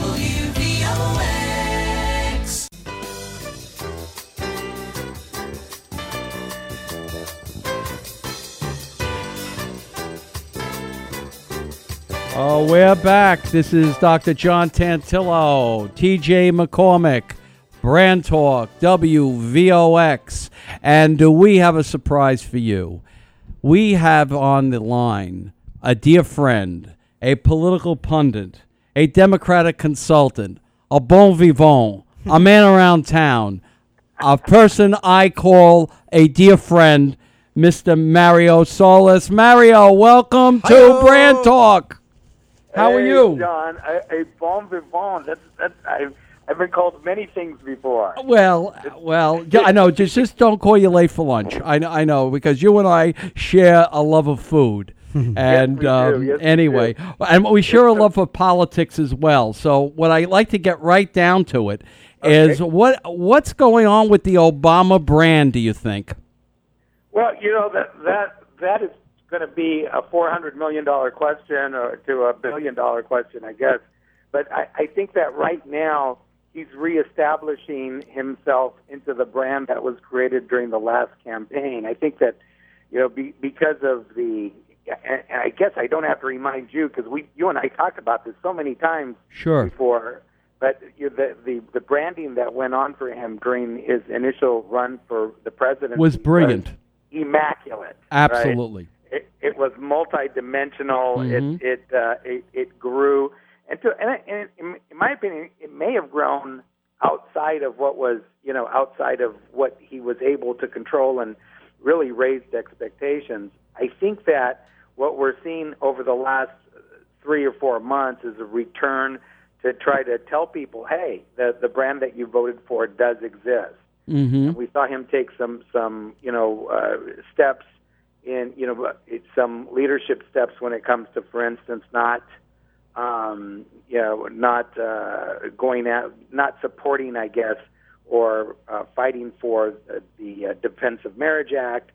Speaker 3: WVOX.
Speaker 4: Oh, we're back. This is Dr. John Tantillo, TJ McCormick, Brand Talk, WVOX. And we have a surprise for you. We have on the line a dear friend, a political pundit, a Democratic consultant, a bon vivant, a man around town, a person I call a dear friend, Mr. Mario Solis. Mario, welcome to Brand Talk. How are you?
Speaker 10: John, a bon vivant. I've been called many things before.
Speaker 4: Well, I know. Just don't call you late for lunch. I know, because you and I share a love of food. And
Speaker 10: yes, we do.
Speaker 4: anyway, and we share a love for politics as well. So what I like to get right down to it is what's going on with the Obama brand, do you think?
Speaker 10: Well, that is going to be a $400 million question or to a $1 billion question, I guess. But I think that right now he's reestablishing himself into the brand that was created during the last campaign. I think that, because of the, and I guess I don't have to remind you, because you and I talked about this so many times before. But the branding that went on for him during his initial run for the presidency
Speaker 4: was brilliant,
Speaker 10: immaculate.
Speaker 4: Absolutely,
Speaker 10: right? It was multidimensional.
Speaker 4: Mm-hmm.
Speaker 10: It grew, and in my opinion, it may have grown outside of what was outside of what he was able to control and really raised expectations. I think that what we're seeing over the last 3 or 4 months is a return to try to tell people, hey, the brand that you voted for does exist.
Speaker 4: Mm-hmm.
Speaker 10: And we saw him take some steps in, some leadership steps when it comes to, for instance, not going out, not supporting, I guess, or fighting for the Defense of Marriage Act,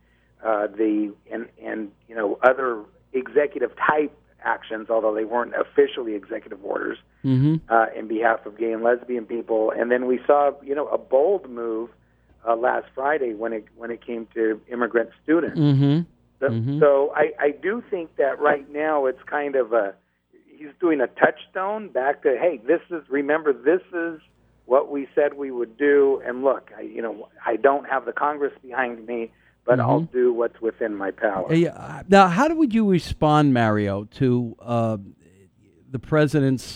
Speaker 10: other executive type actions, although they weren't officially executive orders, in behalf of gay and lesbian people. And then we saw, a bold move last Friday when it came to immigrant students.
Speaker 4: Mm-hmm.
Speaker 10: So I do think that right now it's kind of he's doing a touchstone back to, hey, this is what we said we would do. And look, I don't have the Congress behind me, but I'll do what's within my power.
Speaker 4: Now, how would you respond, Mario, to the president's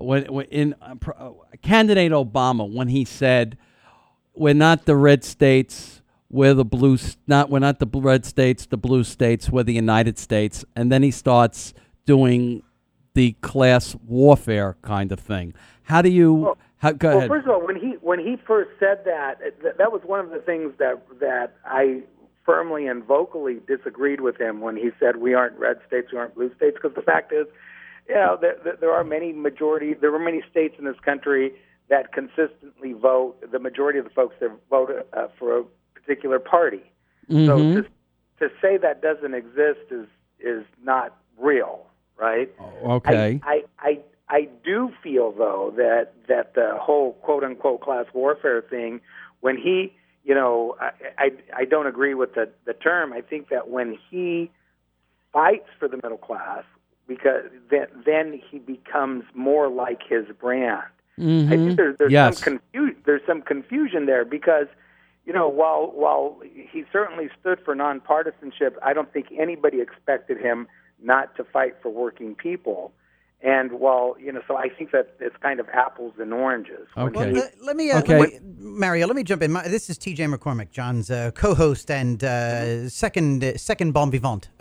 Speaker 4: candidate Obama when he said, "We're not the red states, we're the blue. We're not the red states, the blue states, we're the United States," and then he starts doing the class warfare kind of thing. How do you? Go ahead.
Speaker 10: First of all, when he first said that was one of the things that I firmly and vocally disagreed with him when he said we aren't red states, we aren't blue states, because the fact is, there are many states in this country that consistently vote, the majority of the folks that vote for a particular party.
Speaker 4: Mm-hmm.
Speaker 10: So to say that doesn't exist is not real, right?
Speaker 4: Okay.
Speaker 10: I do feel, though, that the whole quote-unquote class warfare thing, when he, I don't agree with the term. I think that when he fights for the middle class, because then he becomes more like his brand.
Speaker 4: Mm-hmm.
Speaker 10: I think there's some confusion there, because while he certainly stood for nonpartisanship, I don't think anybody expected him not to fight for working people. And so I think that it's kind of apples and oranges.
Speaker 4: Okay.
Speaker 5: Well, let me, Mario, let me jump in. This is T.J. McCormick, John's co-host and second bon vivant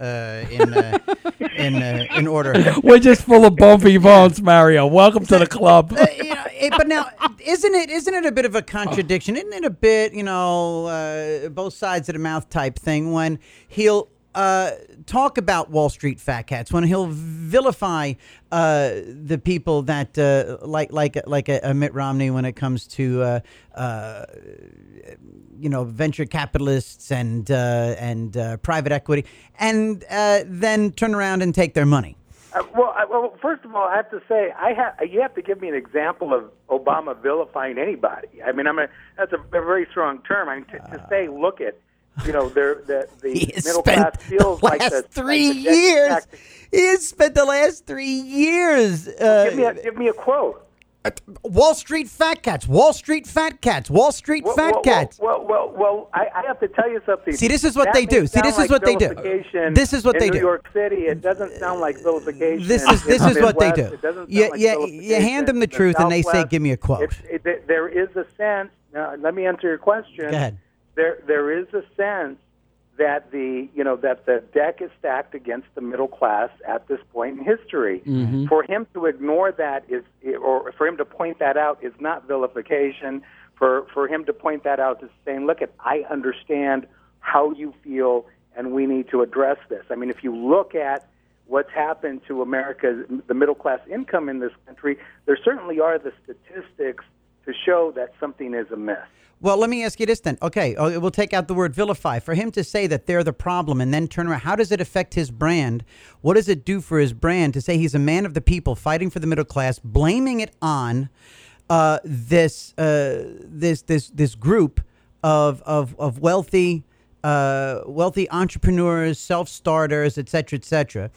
Speaker 5: in order.
Speaker 4: We're just full of bon vivants, Mario. Welcome to the club.
Speaker 5: But now, isn't it a bit of a contradiction? Isn't it a bit, both sides of the mouth type thing when he'll talk about Wall Street fat cats, when he'll vilify the people that like a Mitt Romney when it comes to venture capitalists and private equity, and then turn around and take their money.
Speaker 10: Well, first of all, I have to say, you have to give me an example of Obama vilifying anybody. I mean, that's a very strong term. I mean, to say, look at. The middle class feels like the
Speaker 5: 3 years. He has spent the last 3 years.
Speaker 10: Give me a quote.
Speaker 5: Wall Street fat cats. Wall Street fat cats. Wall Street fat cats.
Speaker 10: Well, I have to tell you something.
Speaker 5: See, this is what they do. See, this is what they do. This is what they do.
Speaker 10: In New York City, it doesn't sound like vilification.
Speaker 5: This is what they do.
Speaker 10: It doesn't sound like vilification.
Speaker 5: You hand them the truth, and they say, "Give me a quote."
Speaker 10: There is a sense. Now, let me answer your question.
Speaker 5: Go ahead.
Speaker 10: There is a sense that the deck is stacked against the middle class at this point in history.
Speaker 4: Mm-hmm.
Speaker 10: For him to ignore that or for him to point that out is not vilification. For him to point that out is saying, look, I understand how you feel, and we need to address this. I mean, if you look at what's happened to the middle class income in this country, there certainly are the statistics to show that something is amiss.
Speaker 5: Well, let me ask you this then. Okay, we'll take out the word vilify. For him to say that they're the problem and then turn around, how does it affect his brand? What does it do for his brand to say he's a man of the people fighting for the middle class, blaming it on this group of wealthy entrepreneurs, self-starters, et cetera,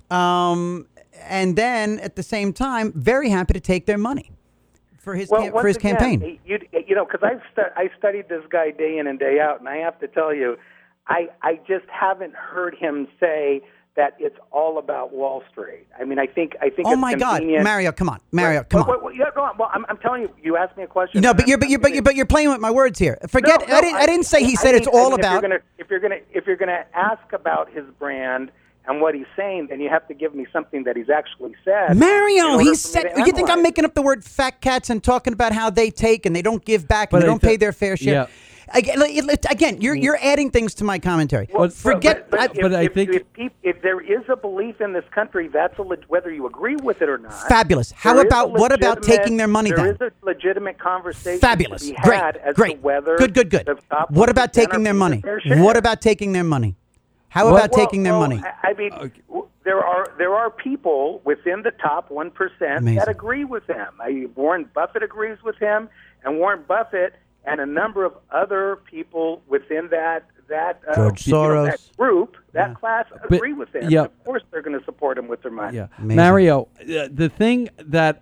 Speaker 5: and then at the same time, very happy to take their money for his campaign.
Speaker 10: Because I studied this guy day in and day out, and I have to tell you, I just haven't heard him say that it's all about Wall Street. I mean, I think.
Speaker 5: Oh my God, Mario, come on, come on.
Speaker 10: Well, yeah, go on. Well, I'm telling you. You asked me a question.
Speaker 5: No, but you're playing with my words here. Forget. No, I didn't say he said it's all about.
Speaker 10: If you're gonna ask about his brand and what he's saying, then you have to give me something that he's actually said.
Speaker 5: Mario, he said. You think I'm making up the word fat cats and talking about how they take and they don't give back and they don't pay their fair share?
Speaker 4: Yeah.
Speaker 5: Again, you're adding things to my commentary.
Speaker 10: Well,
Speaker 5: forget.
Speaker 4: I think
Speaker 10: if there is a belief in this country, whether you agree with it or not.
Speaker 5: Fabulous. What about taking their money then?
Speaker 10: There is a legitimate conversation.
Speaker 5: Fabulous.
Speaker 10: To be had as to whether
Speaker 5: Good. What about taking their money? What about taking their money? How about taking their money?
Speaker 10: I mean, there are people within the top 1% that agree with him. Warren Buffett agrees with him, and Warren Buffett and a number of other people within that
Speaker 5: George Soros
Speaker 10: that group, that class agree with him.
Speaker 4: Yeah.
Speaker 10: Of course, they're going to support him with their money.
Speaker 4: Yeah, Mario, the thing that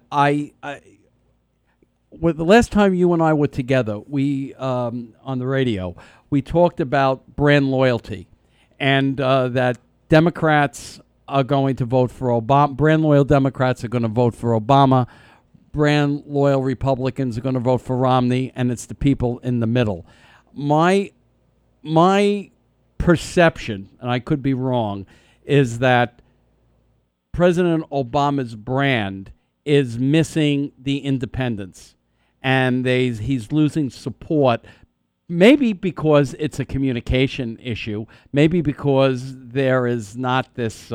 Speaker 4: with the last time you and I were together, we on the radio, we talked about brand loyalty, and that Democrats are going to vote for Obama. Brand loyal Democrats are going to vote for Obama. Brand loyal Republicans are going to vote for Romney, and it's the people in the middle. My perception, and I could be wrong, is that President Obama's brand is missing the independents, and he's losing support. Maybe because it's a communication issue. Maybe because there is not this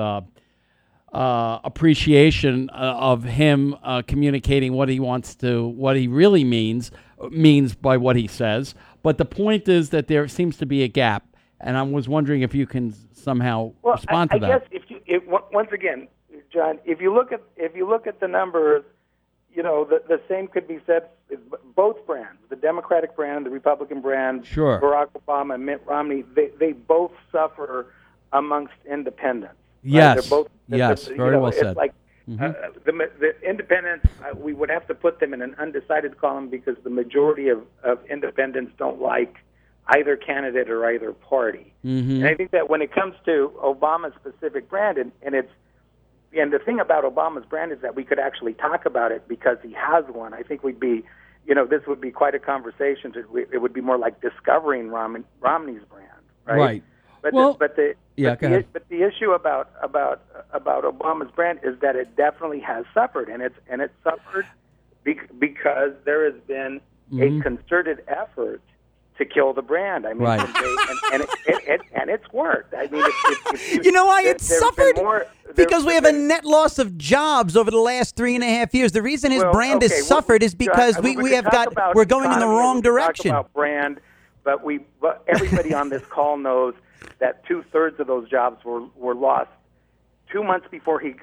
Speaker 4: appreciation of him communicating what he wants to, what he really means by what he says. But the point is that there seems to be a gap, and I was wondering if you can somehow respond to that.
Speaker 10: I guess once again, John, if you look at the numbers, the same could be said. Both brands, the Democratic brand, the Republican brand,
Speaker 4: sure.
Speaker 10: Barack Obama and Mitt Romney, they both suffer amongst independents.
Speaker 4: Yes,
Speaker 10: right?
Speaker 4: very well said.
Speaker 10: It's like the independents, we would have to put them in an undecided column because the majority of independents don't like either candidate or either party.
Speaker 4: Mm-hmm.
Speaker 10: And I think that when it comes to Obama's specific brand, and the thing about Obama's brand is that we could actually talk about it because he has one. I think we'd be, this would be quite a conversation. It would be more like discovering Romney's brand, right?
Speaker 4: Right.
Speaker 10: But the issue about Obama's brand is that it definitely has suffered, and it's suffered because there has been a concerted effort to kill the brand. I mean,
Speaker 4: right.
Speaker 10: and it's worked. I mean,
Speaker 5: you know why it's suffered? Because we have a net loss of jobs over the last 3.5 years. The reason his brand has suffered is because we're going in the wrong direction.
Speaker 10: Talk about brand, but everybody on this call knows that 2/3 of those jobs were lost 1 month before he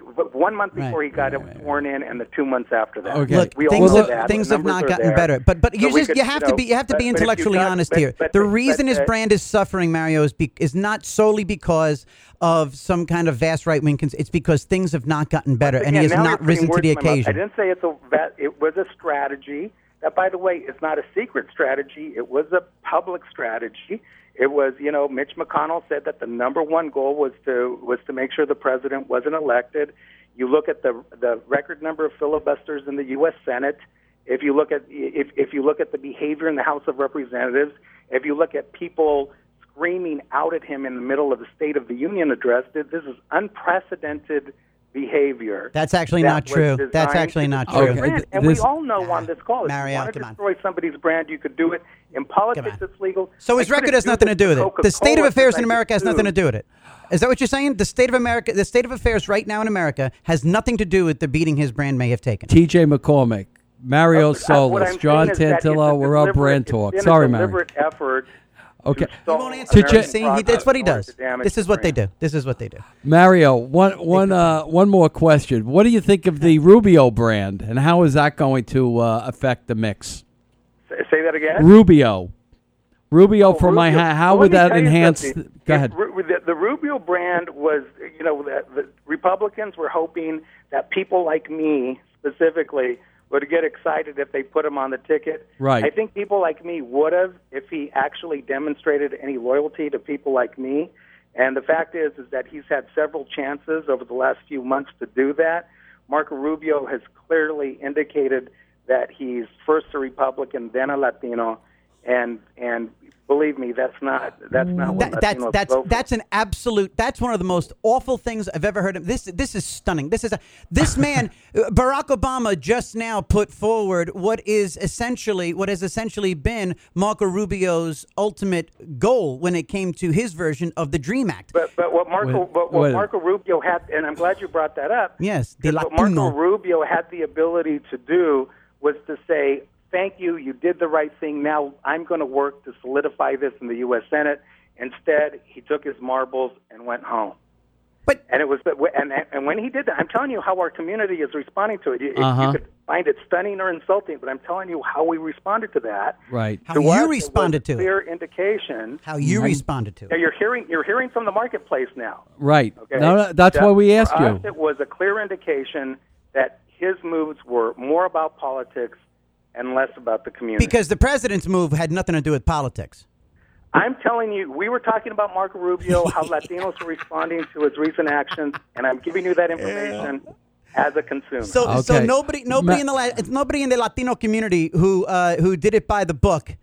Speaker 10: got sworn in, and the 2 months after that.
Speaker 4: Okay.
Speaker 5: Look,
Speaker 10: we
Speaker 5: things,
Speaker 10: all know that.
Speaker 5: things
Speaker 10: The
Speaker 5: have not
Speaker 10: numbers are
Speaker 5: gotten
Speaker 10: there.
Speaker 5: better. But you
Speaker 10: So we
Speaker 5: just
Speaker 10: could,
Speaker 5: you have to be
Speaker 10: but if you
Speaker 5: intellectually
Speaker 10: got-
Speaker 5: honest
Speaker 10: but-
Speaker 5: here.
Speaker 10: but-
Speaker 5: The
Speaker 10: but-
Speaker 5: reason his
Speaker 10: but-
Speaker 5: brand is suffering, Mario, is not solely because of some kind of vast right wing. It's because things have not gotten better, and he has
Speaker 10: Again, now
Speaker 5: not
Speaker 10: you're putting
Speaker 5: risen to
Speaker 10: words
Speaker 5: the
Speaker 10: in my mouth.
Speaker 5: occasion.
Speaker 10: I didn't say it was a strategy. That, by the way, is not a secret strategy. It was a public strategy. It was, Mitch McConnell said that the number one goal was to make sure the president wasn't elected. You look at the record number of filibusters in the U.S. Senate. If you look at if you look at the behavior in the House of Representatives, if you look at people screaming out at him in the middle of the State of the Union address, this is unprecedented behavior.
Speaker 5: That's actually
Speaker 10: that
Speaker 5: not
Speaker 10: was
Speaker 5: true.
Speaker 10: designed
Speaker 5: That's actually
Speaker 10: to
Speaker 5: not
Speaker 10: destroy
Speaker 5: true.
Speaker 10: the brand. And
Speaker 4: This-
Speaker 10: we all know on this call, if
Speaker 5: Mario,
Speaker 10: you want to
Speaker 5: come on.
Speaker 10: destroy somebody's brand, you could do it. In politics,
Speaker 5: on.
Speaker 10: it's legal.
Speaker 5: So his
Speaker 10: I couldn't
Speaker 5: record has
Speaker 10: do
Speaker 5: nothing
Speaker 10: this
Speaker 5: to do with
Speaker 10: to
Speaker 5: it. The state of
Speaker 10: Coca-Cola
Speaker 5: affairs in
Speaker 10: because I
Speaker 5: America has
Speaker 10: could
Speaker 5: nothing to
Speaker 10: sue.
Speaker 5: do with it. Is that what you're saying? The state of affairs right now in America has nothing to do with the beating his brand may have taken.
Speaker 4: TJ McCormick, Mario
Speaker 10: What
Speaker 4: Solis,
Speaker 10: I'm
Speaker 4: John
Speaker 10: saying is that it's a
Speaker 4: Tantillo, we're up brand
Speaker 10: deliberate-
Speaker 4: talk.
Speaker 10: it's been
Speaker 4: Sorry,
Speaker 10: a
Speaker 4: Mario.
Speaker 10: deliberate effort.
Speaker 4: Okay.
Speaker 10: to
Speaker 5: He
Speaker 10: stall
Speaker 5: won't answer.
Speaker 10: American
Speaker 5: See,
Speaker 10: progress
Speaker 5: that's what he
Speaker 10: in order
Speaker 5: does.
Speaker 10: to damage
Speaker 5: This is
Speaker 10: the
Speaker 5: what they
Speaker 10: brand.
Speaker 5: do. This is what they do.
Speaker 4: Mario, one more question. What do you think of the Rubio brand, and how is that going to affect the mix?
Speaker 10: Say that again?
Speaker 4: Rubio for my
Speaker 10: Rubio.
Speaker 4: how
Speaker 10: Well,
Speaker 4: would
Speaker 10: let me
Speaker 4: that
Speaker 10: tell you
Speaker 4: enhance?
Speaker 10: something.
Speaker 4: Go ahead.
Speaker 10: The Rubio brand was, the Republicans were hoping that people like me specifically would get excited if they put him on the ticket.
Speaker 4: Right.
Speaker 10: I think people like me would have if he actually demonstrated any loyalty to people like me. And the fact is that he's had several chances over the last few months to do that. Marco Rubio has clearly indicated that he's first a Republican, then a Latino, and believe me, that's not what Latinos vote for.
Speaker 5: That's an absolute. That's one of the most awful things I've ever heard. This is stunning. This man, Barack Obama, just now put forward what has essentially been Marco Rubio's ultimate goal when it came to his version of the Dream Act.
Speaker 10: But what Marco Rubio had, and I'm glad you brought that up.
Speaker 5: Yes,
Speaker 10: what Marco Rubio had the ability to do was to say, thank you, you did the right thing. Now I'm going to work to solidify this in the U.S. Senate. Instead, he took his marbles and went home. And it was, and when he did that, I'm telling you how our community is responding to it. You could find it stunning or insulting, but I'm telling you how we responded to that.
Speaker 4: Right.
Speaker 5: How you responded to it.
Speaker 10: Clear indication.
Speaker 5: How you responded to it.
Speaker 10: Now, you're hearing from the marketplace now.
Speaker 4: Right.
Speaker 10: Okay?
Speaker 4: No, that's why we asked
Speaker 10: For
Speaker 4: you.
Speaker 10: us, it was a clear indication that his moves were more about politics and less about the community.
Speaker 5: Because the president's move had nothing to do with politics.
Speaker 10: I'm telling you, we were talking about Marco Rubio, how Latinos are responding to his recent actions, and I'm giving you that information as a consumer.
Speaker 5: So nobody in the Latino community who did it by the book.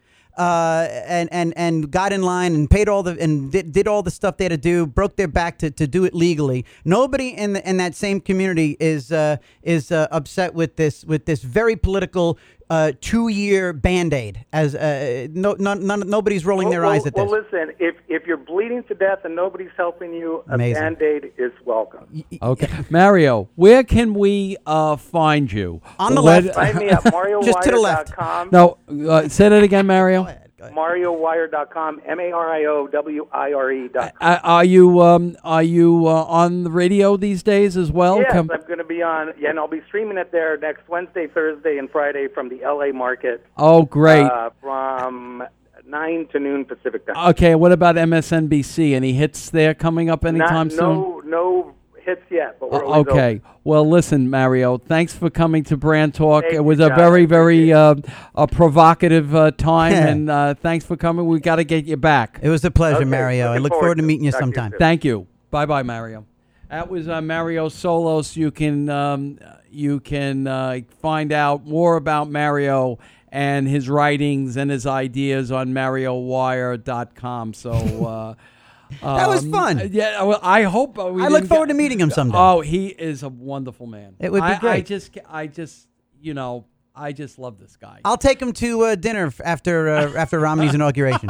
Speaker 5: And got in line and paid all did all the stuff they had to do, broke their back to do it legally. Nobody in that same community is upset with this very political 2-year Band-Aid. As nobody's rolling their eyes at this.
Speaker 10: Well, listen, if you're bleeding to death and nobody's helping you,
Speaker 5: Amazing.
Speaker 10: A Band-Aid is welcome.
Speaker 4: Okay, Mario, where can we find you?
Speaker 5: On the left.
Speaker 10: Find me at MarioWire.com.
Speaker 5: Just to the left.
Speaker 4: No, say that again, Mario.
Speaker 10: MarioWire.com, MarioWire.com.
Speaker 4: Are you on the radio these days as well?
Speaker 10: Yes, I'm going to be on, and I'll be streaming it there next Wednesday, Thursday, and Friday from the L.A. market.
Speaker 4: Oh, great.
Speaker 10: From 9 to noon Pacific time.
Speaker 4: Okay, what about MSNBC? Any hits there coming up anytime soon?
Speaker 10: No hits yet, but we're always
Speaker 4: okay.
Speaker 10: open.
Speaker 4: Well, listen, Mario, thanks for coming to Brand Talk.
Speaker 10: Thank
Speaker 4: It was
Speaker 10: you,
Speaker 4: a
Speaker 10: John.
Speaker 4: very, very a provocative time, and thanks for coming. We got to get you back.
Speaker 5: It was a pleasure,
Speaker 10: Okay,
Speaker 5: Mario. I
Speaker 10: looking
Speaker 5: look
Speaker 10: forward
Speaker 5: forward to
Speaker 10: to
Speaker 5: meeting you
Speaker 10: talking to you
Speaker 5: sometime.
Speaker 10: soon.
Speaker 4: Thank you. Bye-bye, Mario. That was Mario Solis. You can find out more about Mario and his writings and his ideas on MarioWire.com. So
Speaker 5: That was fun.
Speaker 4: Yeah, well, I hope.
Speaker 5: I look forward to meeting him someday.
Speaker 4: Oh, he is a wonderful man.
Speaker 5: It would be great.
Speaker 4: I just love this guy.
Speaker 5: I'll take him to dinner after Romney's inauguration.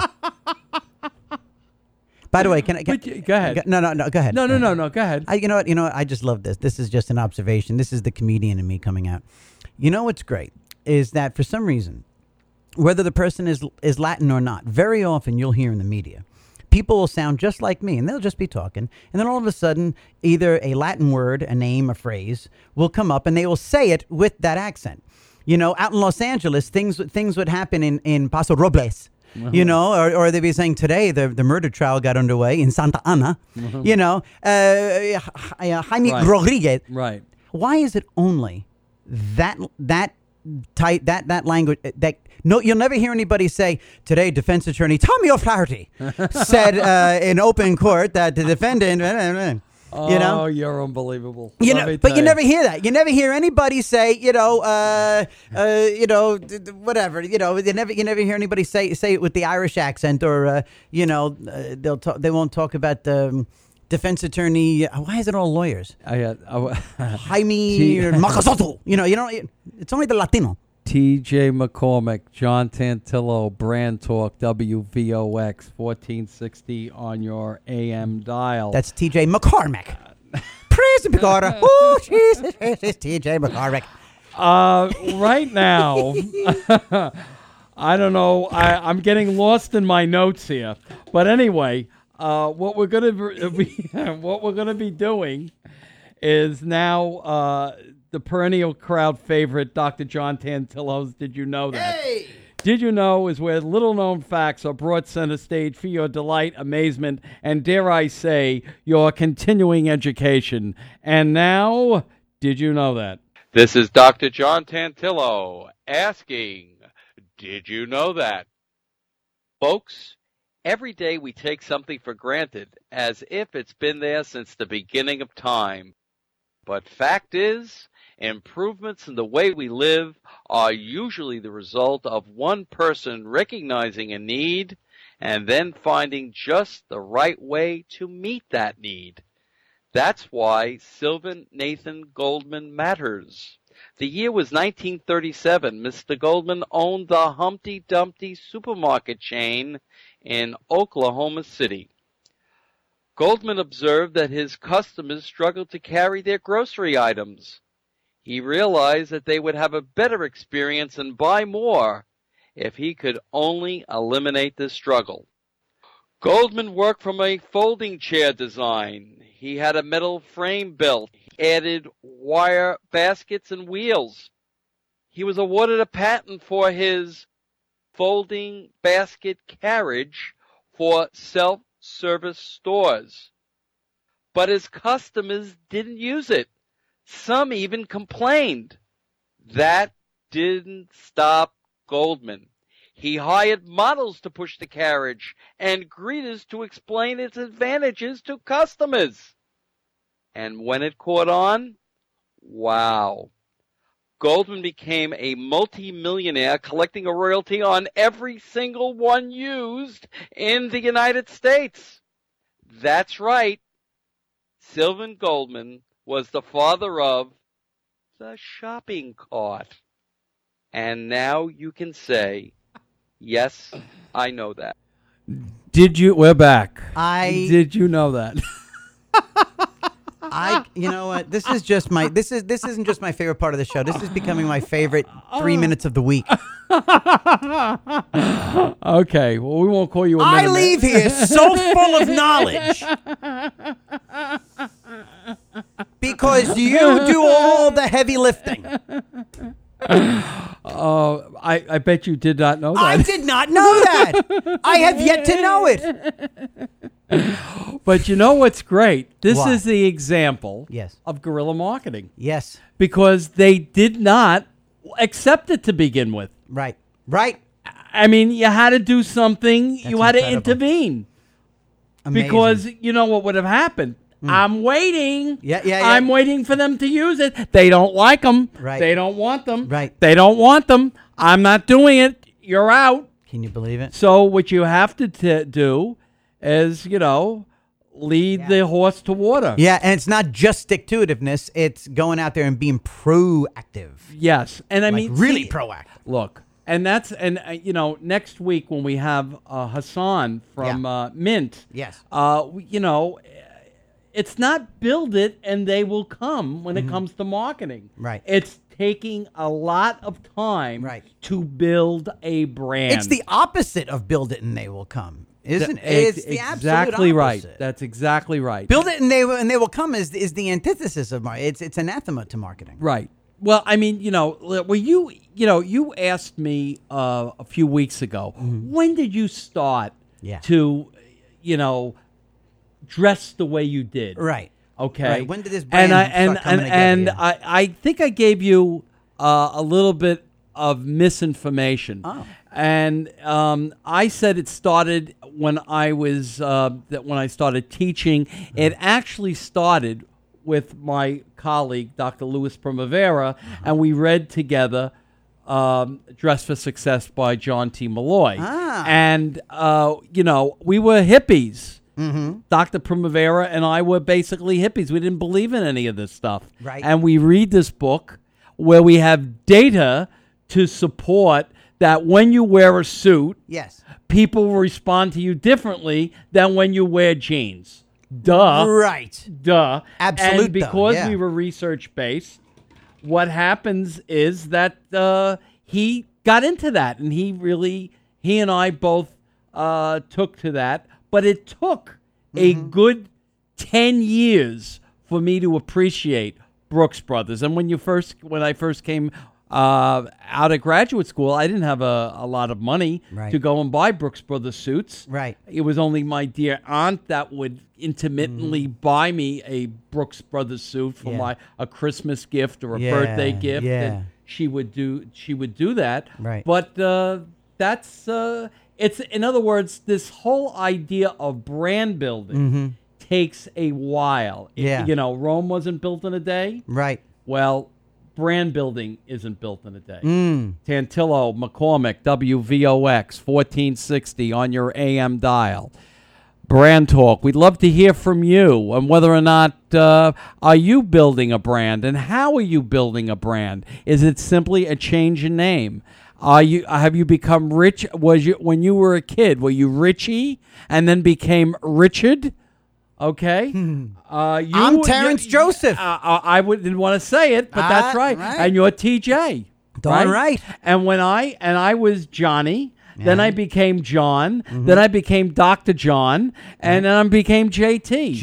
Speaker 5: By the way, can I?
Speaker 4: Go ahead.
Speaker 5: No, go ahead.
Speaker 4: No. Go ahead.
Speaker 5: You know what? I just love this. This is just an observation. This is the comedian in me coming out. You know what's great is that for some reason, whether the person is Latin or not, very often you'll hear in the media people will sound just like me, and they'll just be talking, and then all of a sudden, either a Latin word, a name, a phrase will come up, and they will say it with that accent. You know, out in Los Angeles, things would happen in Paso Robles. You know, or they'd be saying today the murder trial got underway in Santa Ana. You know, Jaime Rodriguez.
Speaker 4: Right.
Speaker 5: Why is it only that language that no, you'll never hear anybody say today defense attorney Tommy O'Flaherty said in open court that the defendant you know?
Speaker 4: Oh, you're unbelievable.
Speaker 5: You know, but you never hear that. You never hear anybody say, whatever. You know, you never hear anybody say it with the Irish accent, or they won't talk about defense attorney. Why is it all lawyers? Jaime Macasoto. You know, it's only the Latino.
Speaker 4: TJ McCormick, John Tantillo, Brand Talk, WVOX 1460 on your AM dial.
Speaker 5: That's TJ McCormick. Praise the God. Oh, Jesus, it's TJ McCormick.
Speaker 4: Right now, I don't know. I'm getting lost in my notes here. But anyway, what we're gonna be doing is now. The perennial crowd favorite, Dr. John Tantillo's Did You Know That?
Speaker 5: Hey!
Speaker 4: Did You Know is where little-known facts are brought center stage for your delight, amazement, and, dare I say, your continuing education. And now, Did You Know That?
Speaker 11: This is Dr. John Tantillo asking, did you know that? Folks, every day we take something for granted as if it's been there since the beginning of time. But fact is, improvements in the way we live are usually the result of one person recognizing a need and then finding just the right way to meet that need. That's why Sylvan Nathan Goldman matters. The year was 1937. Mr. Goldman owned the Humpty Dumpty supermarket chain in Oklahoma City. Goldman observed that his customers struggled to carry their grocery items. He realized that they would have a better experience and buy more if he could only eliminate this struggle. Goldman worked from a folding chair design. He had a metal frame built. He added wire baskets and wheels. He was awarded a patent for his folding basket carriage for self-service stores. But his customers didn't use it. Some even complained. That didn't stop Goldman. He hired models to push the carriage and greeters to explain its advantages to customers. And when it caught on, wow. Goldman became a multi-millionaire, collecting a royalty on every single one used in the United States. That's right. Sylvan Goldman was the father of the shopping cart. And now you can say, yes, I know that.
Speaker 4: We're back.
Speaker 5: Did
Speaker 4: you know that?
Speaker 5: You know what? This isn't just my favorite part of the show. This is becoming my favorite 3 minutes of the week.
Speaker 4: Okay, well, we won't call you a minute.
Speaker 5: I leave here so full of knowledge. Because you do all the heavy lifting.
Speaker 4: I bet you did not know that.
Speaker 5: I did not know that. I have yet to know it.
Speaker 4: But you know what's great? This
Speaker 5: What?
Speaker 4: is the example
Speaker 5: Yes.
Speaker 4: of guerrilla marketing.
Speaker 5: Yes.
Speaker 4: Because they did not accept it to begin with.
Speaker 5: Right.
Speaker 4: I mean, you had to do something.
Speaker 5: That's
Speaker 4: you had to
Speaker 5: incredible.
Speaker 4: intervene.
Speaker 5: Amazing.
Speaker 4: Because you know what would have happened? I'm waiting.
Speaker 5: Yeah.
Speaker 4: I'm waiting for them to use it. They don't like them.
Speaker 5: Right.
Speaker 4: They don't want them.
Speaker 5: Right.
Speaker 4: They don't want them. I'm not doing it. You're out.
Speaker 5: Can you believe it?
Speaker 4: So what you have to do is, lead the horse to water.
Speaker 5: Yeah, and it's not just stick-to-itiveness. It's going out there and being proactive.
Speaker 4: Yes. And I mean,
Speaker 5: really proactive.
Speaker 4: Look, and next week when we have Hassan from Mint.
Speaker 5: Yes.
Speaker 4: It's not build it and they will come when it comes to marketing.
Speaker 5: Right.
Speaker 4: It's taking a lot of time to build a brand.
Speaker 5: It's the opposite of build it and they will come. isn't it? It's the
Speaker 4: exactly
Speaker 5: absolute
Speaker 4: right.
Speaker 5: opposite.
Speaker 4: That's exactly right.
Speaker 5: Build it, and they will come is the antithesis of marketing. It's anathema to marketing.
Speaker 4: Right. Well, I mean, you asked me a few weeks ago, when did you start to, dress the way you did?
Speaker 5: Right.
Speaker 4: Okay.
Speaker 5: Right. When did this brand start coming together?
Speaker 4: I think I gave you a little bit of misinformation.
Speaker 5: Oh.
Speaker 4: And I said it started when I started teaching. It actually started with my colleague, Dr. Louis Primavera, and we read together Dress for Success by John T. Malloy. And, we were hippies.
Speaker 5: Mm-hmm.
Speaker 4: Dr. Primavera and I were basically hippies. We didn't believe in any of this stuff.
Speaker 5: Right.
Speaker 4: And we read this book where we have data to support that when you wear a suit,
Speaker 5: yes,
Speaker 4: people will respond to you differently than when you wear jeans. Duh.
Speaker 5: Right.
Speaker 4: Duh.
Speaker 5: Absolute
Speaker 4: And because
Speaker 5: duh, yeah.
Speaker 4: we were research-based, what happens is that he got into that, and he and I both took to that. But it took a good 10 years for me to appreciate Brooks Brothers. And when I first came out of graduate school, I didn't have a lot of money to go and buy Brooks Brothers suits.
Speaker 5: Right.
Speaker 4: It was only my dear aunt that would intermittently buy me a Brooks Brothers suit for a Christmas gift or a birthday gift.
Speaker 5: Yeah.
Speaker 4: And she would do that.
Speaker 5: Right.
Speaker 4: But that's it's, in other words, this whole idea of brand building takes a while.
Speaker 5: Yeah.
Speaker 4: Rome wasn't built in a day.
Speaker 5: Right.
Speaker 4: Well, brand building isn't built in a day.
Speaker 5: Mm.
Speaker 4: Tantillo, McCormick, WVOX, 1460 on your AM dial. Brand Talk. We'd love to hear from you on whether or not are you building a brand, and how are you building a brand? Is it simply a change in name? Have you become rich? When you were a kid, were you Richie and then became Richard? Okay.
Speaker 5: I'm Terrence Joseph.
Speaker 4: I didn't want to say it, but that's right. And you're TJ.
Speaker 5: Darn right.
Speaker 4: And when I was Johnny, then I became John, then I became Dr. John, and then I became JT.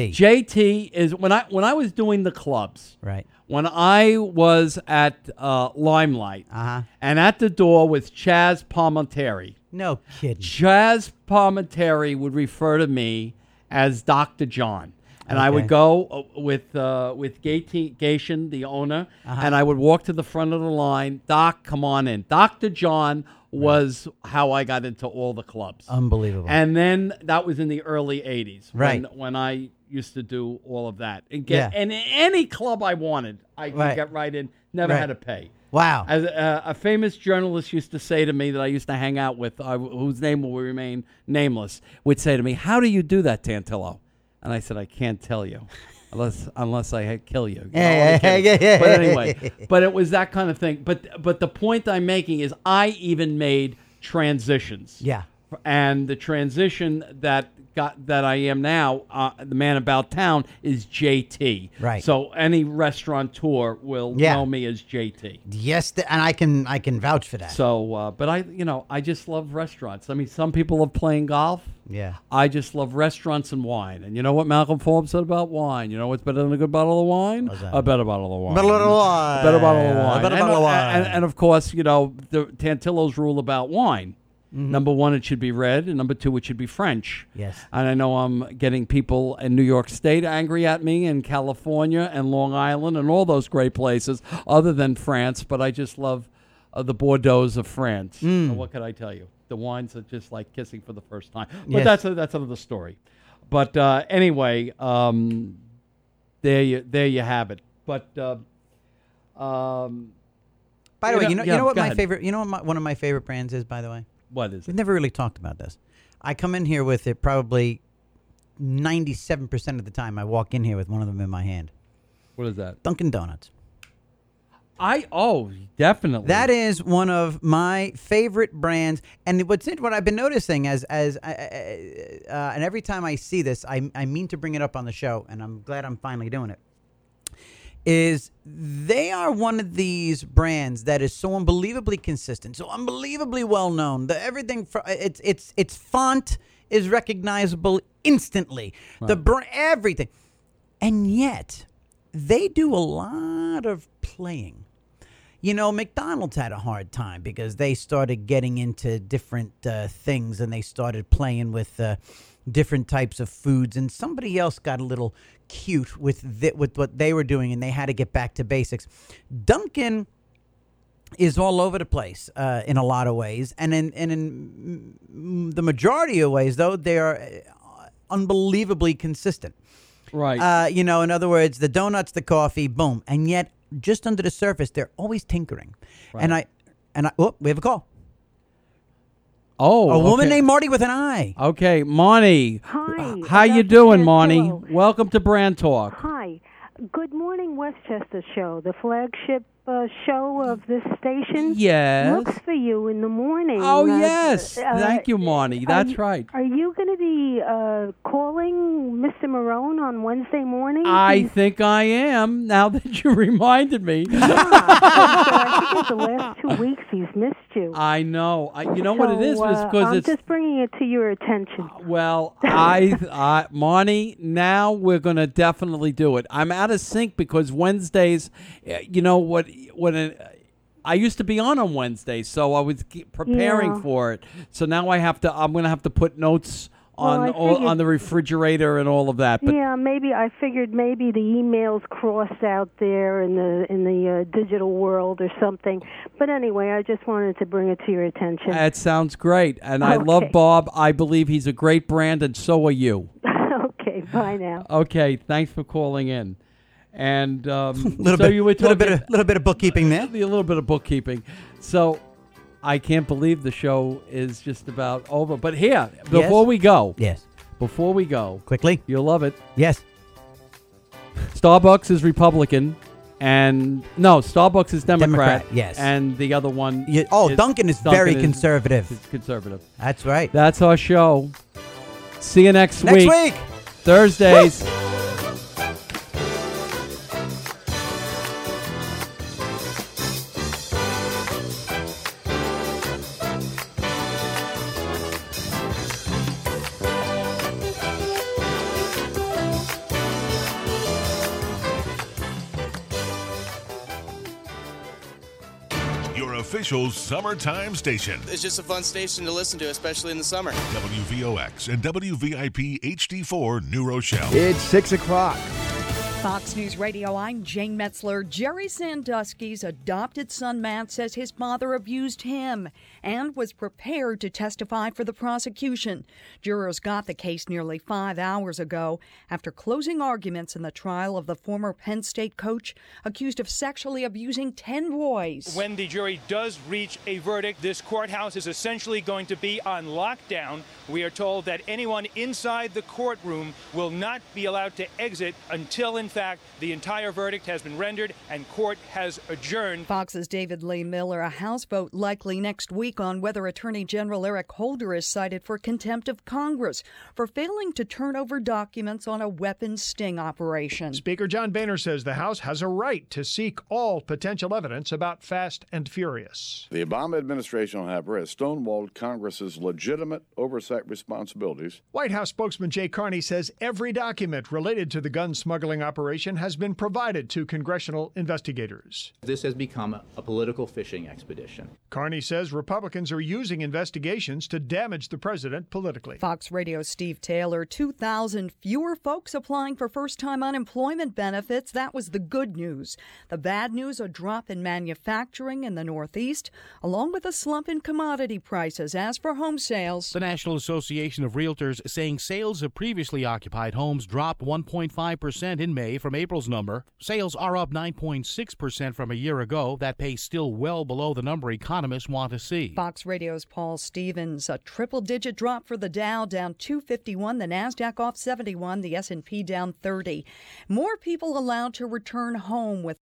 Speaker 4: JT is when I was doing the clubs.
Speaker 5: Right.
Speaker 4: When I was at Limelight, and at the door was Chaz Palminteri.
Speaker 5: No kidding.
Speaker 4: Chaz Palminteri would refer to me as Dr. John. And I would go with Gation, the owner, and I would walk to the front of the line. Doc, come on in. Dr. John was how I got into all the clubs.
Speaker 5: Unbelievable.
Speaker 4: And then that was in the early 80s
Speaker 5: right.
Speaker 4: when I used to do all of that. And in any club I wanted, I could get right in, never had to pay.
Speaker 5: Wow.
Speaker 4: As a famous journalist used to say to me that I used to hang out with, whose name will remain nameless, would say to me, "How do you do that, Tantillo?" And I said, "I can't tell you, unless I kill you." But anyway, but it was that kind of thing. But the point I'm making is I even made transitions.
Speaker 5: Yeah.
Speaker 4: And the transition that I am now, the man about town, is JT.
Speaker 5: Right.
Speaker 4: So any restaurateur will know me as JT.
Speaker 5: Yes, and I can vouch for that.
Speaker 4: So, but I just love restaurants. I mean, some people love playing golf.
Speaker 5: Yeah.
Speaker 4: I just love restaurants and wine. And you know what Malcolm Forbes said about wine? You know what's better than a good bottle of wine? A better bottle of wine.
Speaker 5: Better bottle of wine.
Speaker 4: Better bottle of wine.
Speaker 5: Better bottle of wine.
Speaker 4: And of course, the Tantillo's rule about wine. Mm-hmm. Number one, it should be red, and number two, it should be French.
Speaker 5: Yes.
Speaker 4: And I know I'm getting people in New York State angry at me, and California, and Long Island, and all those great places, other than France. But I just love the Bordeaux of France. So what can I tell you? The wines are just like kissing for the first time. But that's another story. But anyway, there you have it. But
Speaker 5: by the way, you know what my favorite? You know what one of my favorite brands is, by the way?
Speaker 4: What is it?
Speaker 5: We've never really talked about this. I come in here with it probably 97% of the time. I walk in here with one of them in my hand.
Speaker 4: What is that?
Speaker 5: Dunkin' Donuts.
Speaker 4: Definitely.
Speaker 5: That is one of my favorite brands. And what I've been noticing and every time I see this, I mean to bring it up on the show, and I'm glad I'm finally doing it, is they are one of these brands that is so unbelievably consistent, so unbelievably well known. Everything, its font is recognizable instantly. Everything. And yet, they do a lot of playing. You know, McDonald's had a hard time because they started getting into different things, and they started playing with different types of foods, and somebody else got a little cute with what they were doing, and they had to get back to basics. Dunkin' is all over the place in a lot of ways, and in the majority of ways, though, they are unbelievably consistent.
Speaker 4: Right.
Speaker 5: You know, in other words, the donuts, the coffee, boom, and yet just under the surface, they're always tinkering. Right. And I, we have a call.
Speaker 4: Oh,
Speaker 5: a woman named Marty with an I.
Speaker 4: Okay, Marty.
Speaker 12: Hi.
Speaker 4: How you doing, Marty? Welcome to Brand Talk.
Speaker 12: Hi. Good morning, Westchester Show, the flagship show of this station.
Speaker 4: Yes.
Speaker 12: Looks for you in the morning.
Speaker 4: Oh, yes. Thank you, Marty. That's right.
Speaker 12: Are you going to be calling Mr. Marone on Wednesday morning?
Speaker 4: I think I am, now that you reminded me.
Speaker 12: I think the last 2 weeks he's missed you.
Speaker 4: I know. You know what it is? Because
Speaker 12: I'm just bringing it to your attention.
Speaker 4: Well, Marty, now we're going to definitely do it. I'm out of sync because Wednesdays, you know what? I used to be on Wednesdays, so I was preparing for it. So now I'm going to have to put notes on the refrigerator and all of that. But
Speaker 12: yeah, maybe I figured maybe the emails crossed out there in the digital world or something. But anyway, I just wanted to bring it to your attention.
Speaker 4: It sounds great, and I love Bob. I believe he's a great brand, and so are you.
Speaker 12: Okay, bye now.
Speaker 4: Okay, thanks for calling in. And
Speaker 5: little bit of bookkeeping there.
Speaker 4: A little bit of bookkeeping. So I can't believe the show is just about over. But here, before we go,
Speaker 5: quickly,
Speaker 4: you'll love it.
Speaker 5: Yes,
Speaker 4: Starbucks is Republican, and Starbucks is Democrat.
Speaker 5: Yes,
Speaker 4: and the other one.
Speaker 5: Dunkin' is very conservative.
Speaker 4: It's conservative.
Speaker 5: That's right.
Speaker 4: That's our show. See you next week.
Speaker 5: Next week,
Speaker 4: Thursdays.
Speaker 5: Woo!
Speaker 2: Official summertime station.
Speaker 13: It's just a fun station to listen to, especially in the summer.
Speaker 2: WVOX and WVIP HD4 New Rochelle.
Speaker 14: It's 6 o'clock.
Speaker 15: Fox News Radio, I'm Jane Metzler. Jerry Sandusky's adopted son Matt says his father abused him and was prepared to testify for the prosecution. Jurors got the case nearly 5 hours ago after closing arguments in the trial of the former Penn State coach accused of sexually abusing 10 boys.
Speaker 16: When the jury does reach a verdict, this courthouse is essentially going to be on lockdown. We are told that anyone inside the courtroom will not be allowed to exit until, in fact, the entire verdict has been rendered and court has adjourned.
Speaker 15: Fox's David Lee Miller, a House vote likely next week on whether Attorney General Eric Holder is cited for contempt of Congress for failing to turn over documents on a weapons sting operation.
Speaker 8: Speaker John Boehner says the House has a right to seek all potential evidence about Fast and Furious.
Speaker 17: The Obama administration, however, has stonewalled Congress's legitimate oversight responsibilities.
Speaker 8: White House spokesman Jay Carney says every document related to the gun smuggling operation has been provided to congressional investigators.
Speaker 18: This has become a political fishing expedition.
Speaker 8: Carney says Republicans are using investigations to damage the president politically.
Speaker 15: Fox Radio Steve Taylor, 2,000 fewer folks applying for first-time unemployment benefits. That was the good news. The bad news, a drop in manufacturing in the Northeast, along with a slump in commodity prices. As for home sales,
Speaker 19: the National Association of Realtors saying sales of previously occupied homes dropped 1.5% in May from April's number. Sales are up 9.6% from a year ago. That pace still well below the number economists want to see.
Speaker 15: Fox Radio's Paul Stevens, a triple-digit drop for the Dow, down 251, the NASDAQ off 71, the S&P down 30. More people allowed to return home with